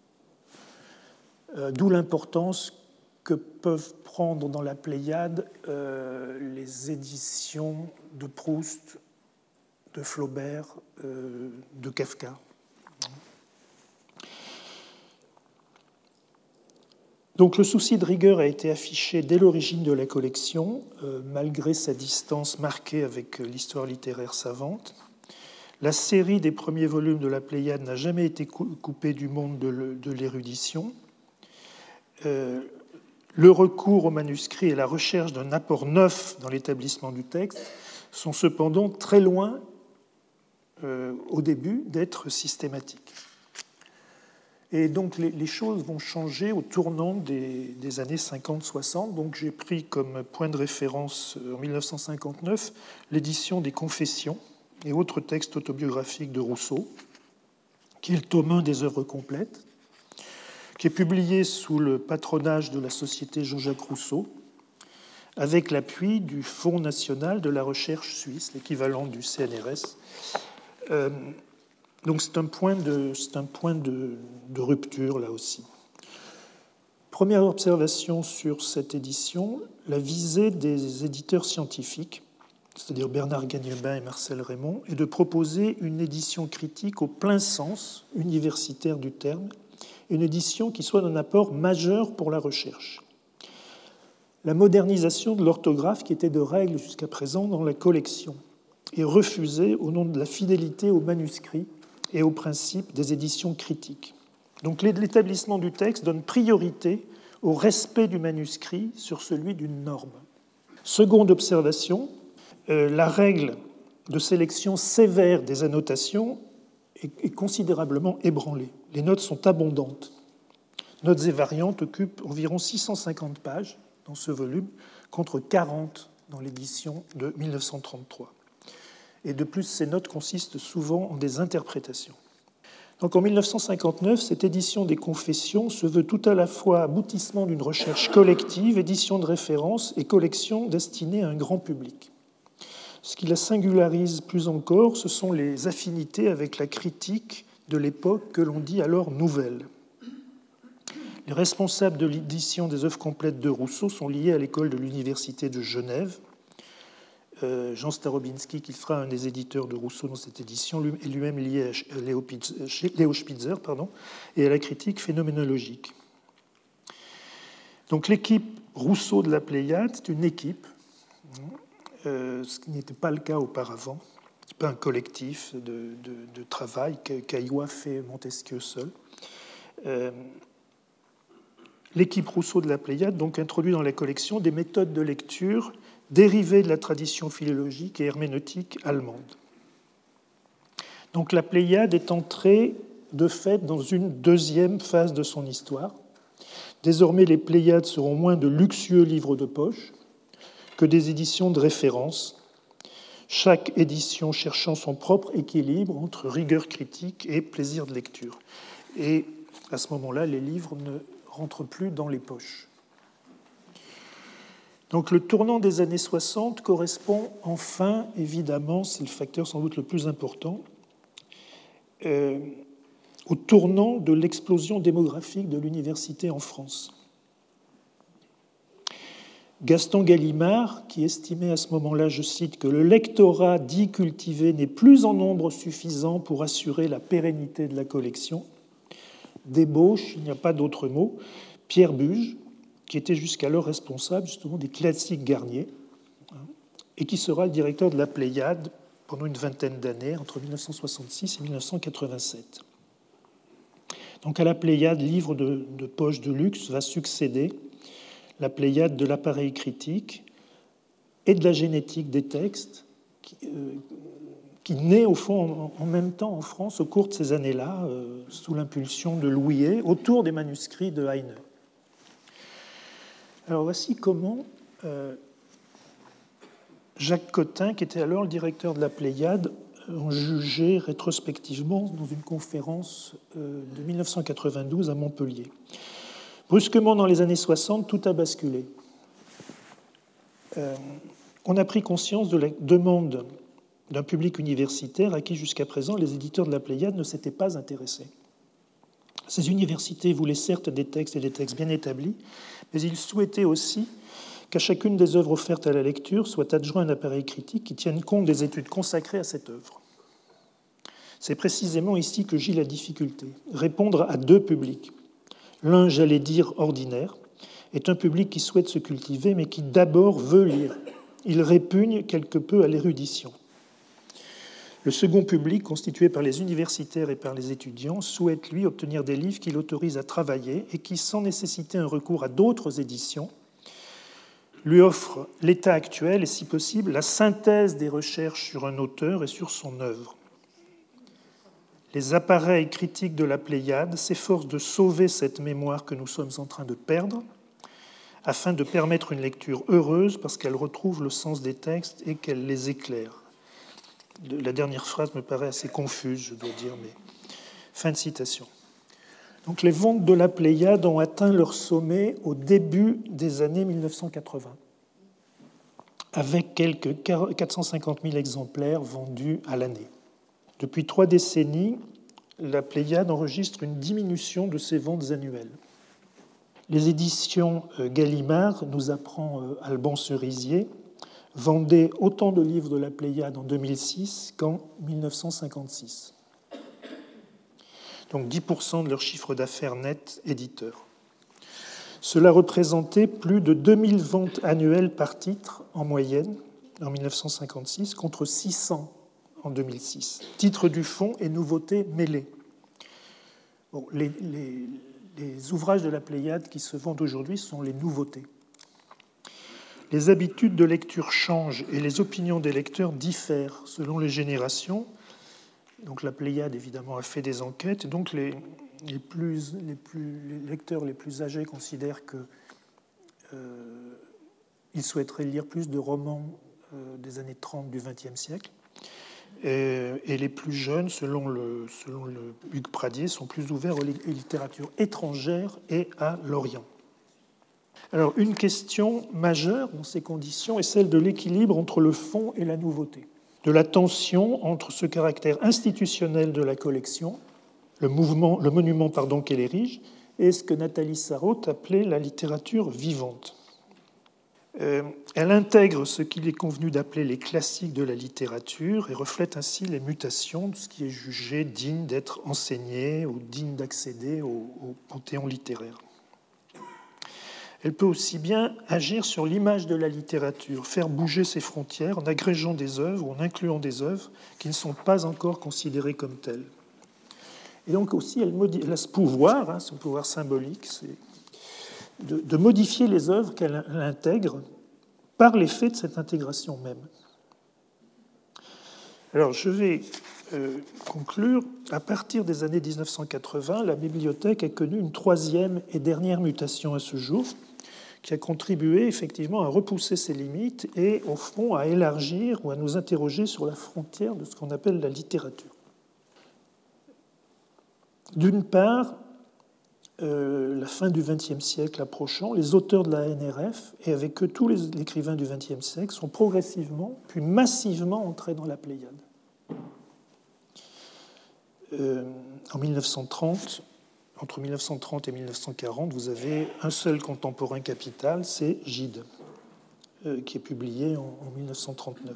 S2: Euh, d'où l'importance que peuvent prendre dans la Pléiade euh, les éditions de Proust, de Flaubert, euh, de Kafka. Donc le souci de rigueur a été affiché dès l'origine de la collection, euh, malgré sa distance marquée avec l'histoire littéraire savante. La série des premiers volumes de la Pléiade n'a jamais été coupée du monde de l'érudition. Euh, le recours au manuscrit et la recherche d'un apport neuf dans l'établissement du texte sont cependant très loin, euh, au début, d'être systématiques. Et donc les, les choses vont changer au tournant des, des années cinquante soixante. Donc j'ai pris comme point de référence en mille neuf cent cinquante-neuf l'édition des Confessions et autres textes autobiographiques de Rousseau, qui est le tome un des œuvres complètes, qui est publié sous le patronage de la Société Jean-Jacques Rousseau, avec l'appui du Fonds national de la recherche suisse, l'équivalent du C N R S. Euh, donc c'est un point, de, c'est un point de, de rupture, là aussi. Première observation sur cette édition, la visée des éditeurs scientifiques, c'est-à-dire Bernard Gagnebin et Marcel Raymond, est de proposer une édition critique au plein sens universitaire du terme, une édition qui soit d'un apport majeur pour la recherche. La modernisation de l'orthographe, qui était de règle jusqu'à présent dans la collection, est refusée au nom de la fidélité aux manuscrits et aux principes des éditions critiques. Donc l'établissement du texte donne priorité au respect du manuscrit sur celui d'une norme. Seconde observation, euh, la règle de sélection sévère des annotations est, est considérablement ébranlée. Les notes sont abondantes. Notes et variantes occupent environ six cent cinquante pages dans ce volume, contre quarante dans l'édition de mille neuf cent trente-trois. Et de plus, ces notes consistent souvent en des interprétations. Donc en mille neuf cent cinquante-neuf, cette édition des Confessions se veut tout à la fois aboutissement d'une recherche collective, édition de référence et collection destinée à un grand public. Ce qui la singularise plus encore, ce sont les affinités avec la critique de l'époque que l'on dit alors nouvelle. Les responsables de l'édition des œuvres complètes de Rousseau sont liés à l'école de l'Université de Genève. Euh, Jean Starobinski, qui sera un des éditeurs de Rousseau dans cette édition, est lui-même lié à Léo Spitzer pardon, et à la critique phénoménologique. Donc l'équipe Rousseau de la Pléiade, c'est une équipe, euh, ce qui n'était pas le cas auparavant. Ce n'est pas un collectif de, de, de travail qu'Aïwa fait Montesquieu seul. Euh, L'équipe Rousseau de la Pléiade donc introduit dans la collection des méthodes de lecture dérivées de la tradition philologique et herméneutique allemande. Donc la Pléiade est entrée de fait dans une deuxième phase de son histoire. Désormais, les Pléiades seront moins de luxueux livres de poche que des éditions de référence, chaque édition cherchant son propre équilibre entre rigueur critique et plaisir de lecture. Et à ce moment-là, les livres ne rentre plus dans les poches. Donc le tournant des années soixante correspond enfin, évidemment, c'est le facteur sans doute le plus important, euh, au tournant de l'explosion démographique de l'université en France. Gaston Gallimard, qui estimait à ce moment-là, je cite, que le lectorat dit cultivé n'est plus en nombre suffisant pour assurer la pérennité de la collection, débauche, il n'y a pas d'autre mot, Pierre Buge, qui était jusqu'alors responsable justement des classiques Garnier, et qui sera le directeur de la Pléiade pendant une vingtaine d'années, entre mille neuf cent soixante-six et mille neuf cent quatre-vingt-sept. Donc à la Pléiade, livre de, de poche de luxe, va succéder la Pléiade de l'appareil critique et de la génétique des textes, qui, euh, qui naît au fond en même temps en France au cours de ces années-là, euh, sous l'impulsion de Louillet, autour des manuscrits de Heine. Alors voici comment euh, Jacques Cotin, qui était alors le directeur de la Pléiade, en jugeait rétrospectivement dans une conférence euh, de mille neuf cent quatre-vingt-douze à Montpellier. Brusquement, dans les années soixante, tout a basculé. Euh, on a pris conscience de la demande d'un public universitaire à qui, jusqu'à présent, les éditeurs de la Pléiade ne s'étaient pas intéressés. Ces universités voulaient certes des textes et des textes bien établis, mais ils souhaitaient aussi qu'à chacune des œuvres offertes à la lecture soit adjoint un appareil critique qui tienne compte des études consacrées à cette œuvre. C'est précisément ici que gît la difficulté. Répondre à deux publics. L'un, j'allais dire ordinaire, est un public qui souhaite se cultiver, mais qui d'abord veut lire. Il répugne quelque peu à l'érudition. Le second public, constitué par les universitaires et par les étudiants, souhaite, lui, obtenir des livres qui l'autorisent à travailler et qui, sans nécessiter un recours à d'autres éditions, lui offrent l'état actuel et, si possible, la synthèse des recherches sur un auteur et sur son œuvre. Les appareils critiques de la Pléiade s'efforcent de sauver cette mémoire que nous sommes en train de perdre, afin de permettre une lecture heureuse parce qu'elle retrouve le sens des textes et qu'elle les éclaire. La dernière phrase me paraît assez confuse, je dois dire, mais fin de citation. Donc les ventes de la Pléiade ont atteint leur sommet au début des années mille neuf cent quatre-vingts, avec quelques quatre cent cinquante mille exemplaires vendus à l'année. Depuis trois décennies, la Pléiade enregistre une diminution de ses ventes annuelles. Les éditions Gallimard, nous apprend Alban Cerisier, vendaient autant de livres de la Pléiade en deux mille six qu'en mille neuf cent cinquante-six. Donc dix pour cent de leur chiffre d'affaires net éditeur. Cela représentait plus de deux mille ventes annuelles par titre en moyenne en mille neuf cent cinquante-six contre six cents en deux mille six. Titres du fond et nouveautés mêlées. Bon, les, les, les ouvrages de la Pléiade qui se vendent aujourd'hui sont les nouveautés. Les habitudes de lecture changent et les opinions des lecteurs diffèrent selon les générations. Donc la Pléiade, évidemment, a fait des enquêtes. Et donc les, les, plus, les, plus, les lecteurs les plus âgés considèrent qu'ils euh, souhaiteraient lire plus de romans euh, des années trente du vingtième siècle. Et, et les plus jeunes, selon, le, selon le Hugues Pradier, sont plus ouverts aux littératures étrangères et à l'Orient. Alors, une question majeure dans ces conditions est celle de l'équilibre entre le fond et la nouveauté, de la tension entre ce caractère institutionnel de la collection, le, mouvement, le monument pardon, qu'elle érige, et ce que Nathalie Sarraute appelait la littérature vivante. Euh, elle intègre ce qu'il est convenu d'appeler les classiques de la littérature et reflète ainsi les mutations de ce qui est jugé digne d'être enseigné ou digne d'accéder au, au panthéon littéraire. Elle peut aussi bien agir sur l'image de la littérature, faire bouger ses frontières en agrégeant des œuvres ou en incluant des œuvres qui ne sont pas encore considérées comme telles. Et donc aussi, elle, elle a ce pouvoir, hein, ce pouvoir symbolique, c'est de, de modifier les œuvres qu'elle intègre par l'effet de cette intégration même. Alors, je vais euh, conclure. À partir des années mille neuf cent quatre-vingts, la bibliothèque a connu une troisième et dernière mutation à ce jour, qui a contribué effectivement à repousser ses limites et, au fond, à élargir ou à nous interroger sur la frontière de ce qu'on appelle la littérature. D'une part, euh, la fin du vingtième siècle approchant, les auteurs de la N R F, et avec eux tous les écrivains du vingtième siècle, sont progressivement, puis massivement entrés dans la Pléiade. Euh, en mille neuf cent trente, entre mille neuf cent trente et mille neuf cent quarante, vous avez un seul contemporain capital, c'est Gide, euh, qui est publié en, en mille neuf cent trente-neuf.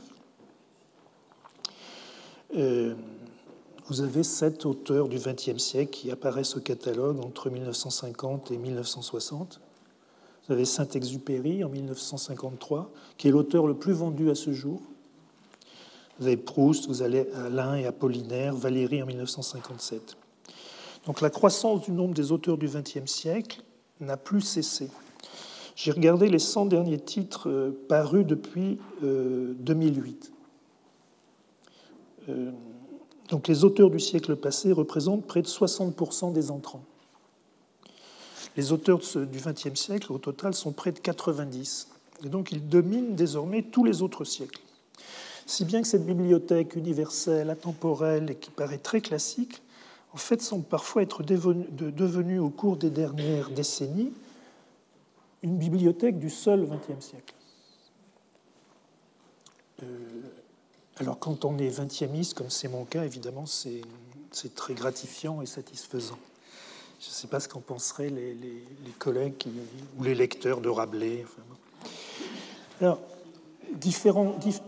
S2: Euh, vous avez sept auteurs du vingtième siècle qui apparaissent au catalogue entre mille neuf cent cinquante et mille neuf cent soixante. Vous avez Saint-Exupéry en mille neuf cent cinquante-trois, qui est l'auteur le plus vendu à ce jour. Vous avez Proust, vous avez Alain et Apollinaire, Valéry en mille neuf cent cinquante-sept. Donc la croissance du nombre des auteurs du vingtième siècle n'a plus cessé. J'ai regardé les cent derniers titres euh, parus depuis euh, deux mille huit. Euh, donc les auteurs du siècle passé représentent près de soixante pour cent des entrants. Les auteurs de ce, du vingtième siècle, au total, sont près de quatre-vingt-dix. Et donc ils dominent désormais tous les autres siècles. Si bien que cette bibliothèque universelle, atemporelle et qui paraît très classique, en fait, semble parfois être devenue au cours des dernières décennies une bibliothèque du seul vingtième siècle. Euh, alors, quand on est vingtiémiste, comme c'est mon cas, évidemment, c'est, c'est très gratifiant et satisfaisant. Je ne sais pas ce qu'en penseraient les, les, les collègues qui, ou les lecteurs de Rabelais. Enfin, bon. Alors, différents... Dif...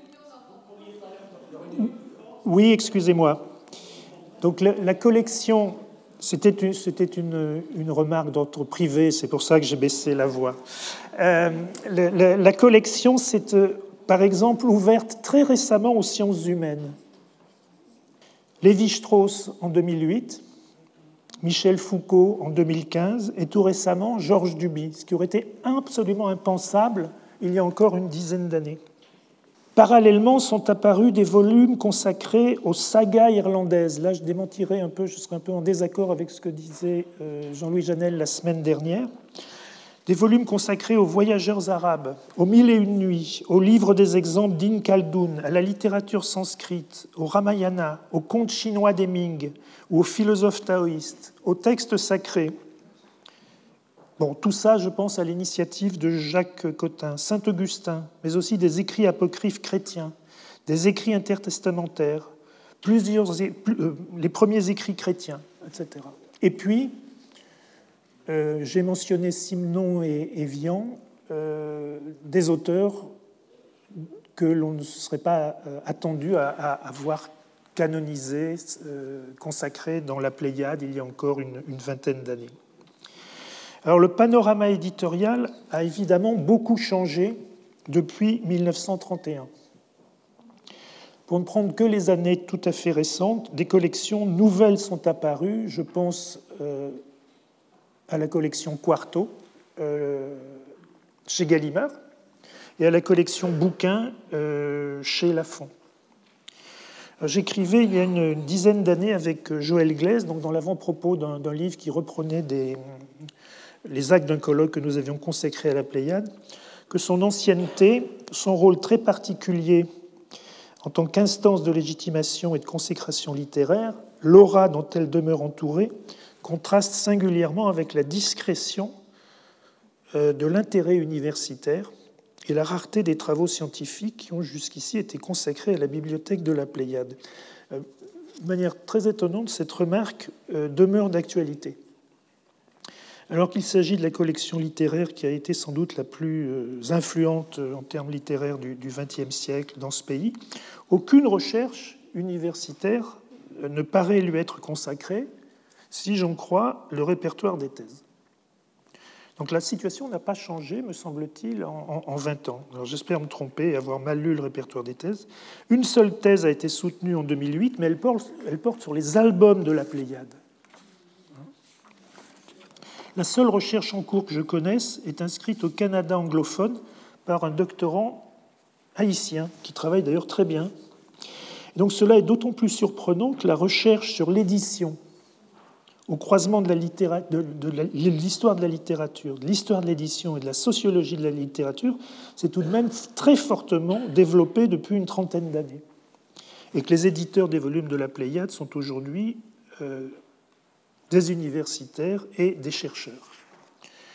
S2: Oui, excusez-moi. Donc la, la collection, c'était, une, c'était une, une remarque d'ordre privé, c'est pour ça que j'ai baissé la voix. Euh, la, la, la collection s'est, euh, par exemple, ouverte très récemment aux sciences humaines. Lévi-Strauss en deux mille huit, Michel Foucault en deux mille quinze, et tout récemment Georges Duby, ce qui aurait été absolument impensable il y a encore une dizaine d'années. Parallèlement sont apparus des volumes consacrés aux sagas irlandaises. Là, je démentirai un peu, je serai un peu en désaccord avec ce que disait Jean-Louis Janel la semaine dernière. Des volumes consacrés aux voyageurs arabes, aux mille et une nuits, aux livres des exemples d'Ibn Khaldoun, à la littérature sanskrite, au Ramayana, aux contes chinois des Ming, ou aux philosophes taoïstes, aux textes sacrés. Bon, tout ça, je pense à l'initiative de Jacques Cotin, Saint-Augustin, mais aussi des écrits apocryphes chrétiens, des écrits intertestamentaires, plusieurs, euh, les premiers écrits chrétiens, et cetera. Et puis, euh, j'ai mentionné Simon et, et Vian, euh, des auteurs que l'on ne se serait pas euh, attendu à, à, à voir canonisés, euh, consacrés dans la Pléiade il y a encore une, une vingtaine d'années. Alors, le panorama éditorial a évidemment beaucoup changé depuis mille neuf cent trente et un. Pour ne prendre que les années tout à fait récentes, des collections nouvelles sont apparues. Je pense euh, à la collection Quarto euh, chez Gallimard et à la collection Bouquins euh, chez Lafon. J'écrivais il y a une dizaine d'années avec Joël Glaise, donc dans l'avant-propos d'un, d'un livre qui reprenait des, les actes d'un colloque que nous avions consacré à la Pléiade, que son ancienneté, son rôle très particulier en tant qu'instance de légitimation et de consécration littéraire, l'aura dont elle demeure entourée, contraste singulièrement avec la discrétion de l'intérêt universitaire et la rareté des travaux scientifiques qui ont jusqu'ici été consacrés à la bibliothèque de la Pléiade. De manière très étonnante, cette remarque demeure d'actualité. Alors qu'il s'agit de la collection littéraire qui a été sans doute la plus influente en termes littéraires du vingtième siècle dans ce pays, aucune recherche universitaire ne paraît lui être consacrée, si j'en crois le répertoire des thèses. Donc la situation n'a pas changé, me semble-t-il, en, en vingt ans. Alors j'espère me tromper et avoir mal lu le répertoire des thèses. Une seule thèse a été soutenue en deux mille huit, mais elle porte, elle porte sur les albums de la Pléiade. La seule recherche en cours que je connaisse est inscrite au Canada anglophone par un doctorant haïtien, qui travaille d'ailleurs très bien. Et donc cela est d'autant plus surprenant que la recherche sur l'édition au croisement de, la littéra... de, de, la... de l'histoire de la littérature, de l'histoire de l'édition et de la sociologie de la littérature, c'est tout de même très fortement développé depuis une trentaine d'années. Et que les éditeurs des volumes de la Pléiade sont aujourd'hui euh, des universitaires et des chercheurs.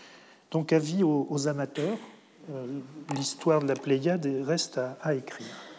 S2: Donc avis aux, aux amateurs, euh, l'histoire de la Pléiade reste à, à écrire.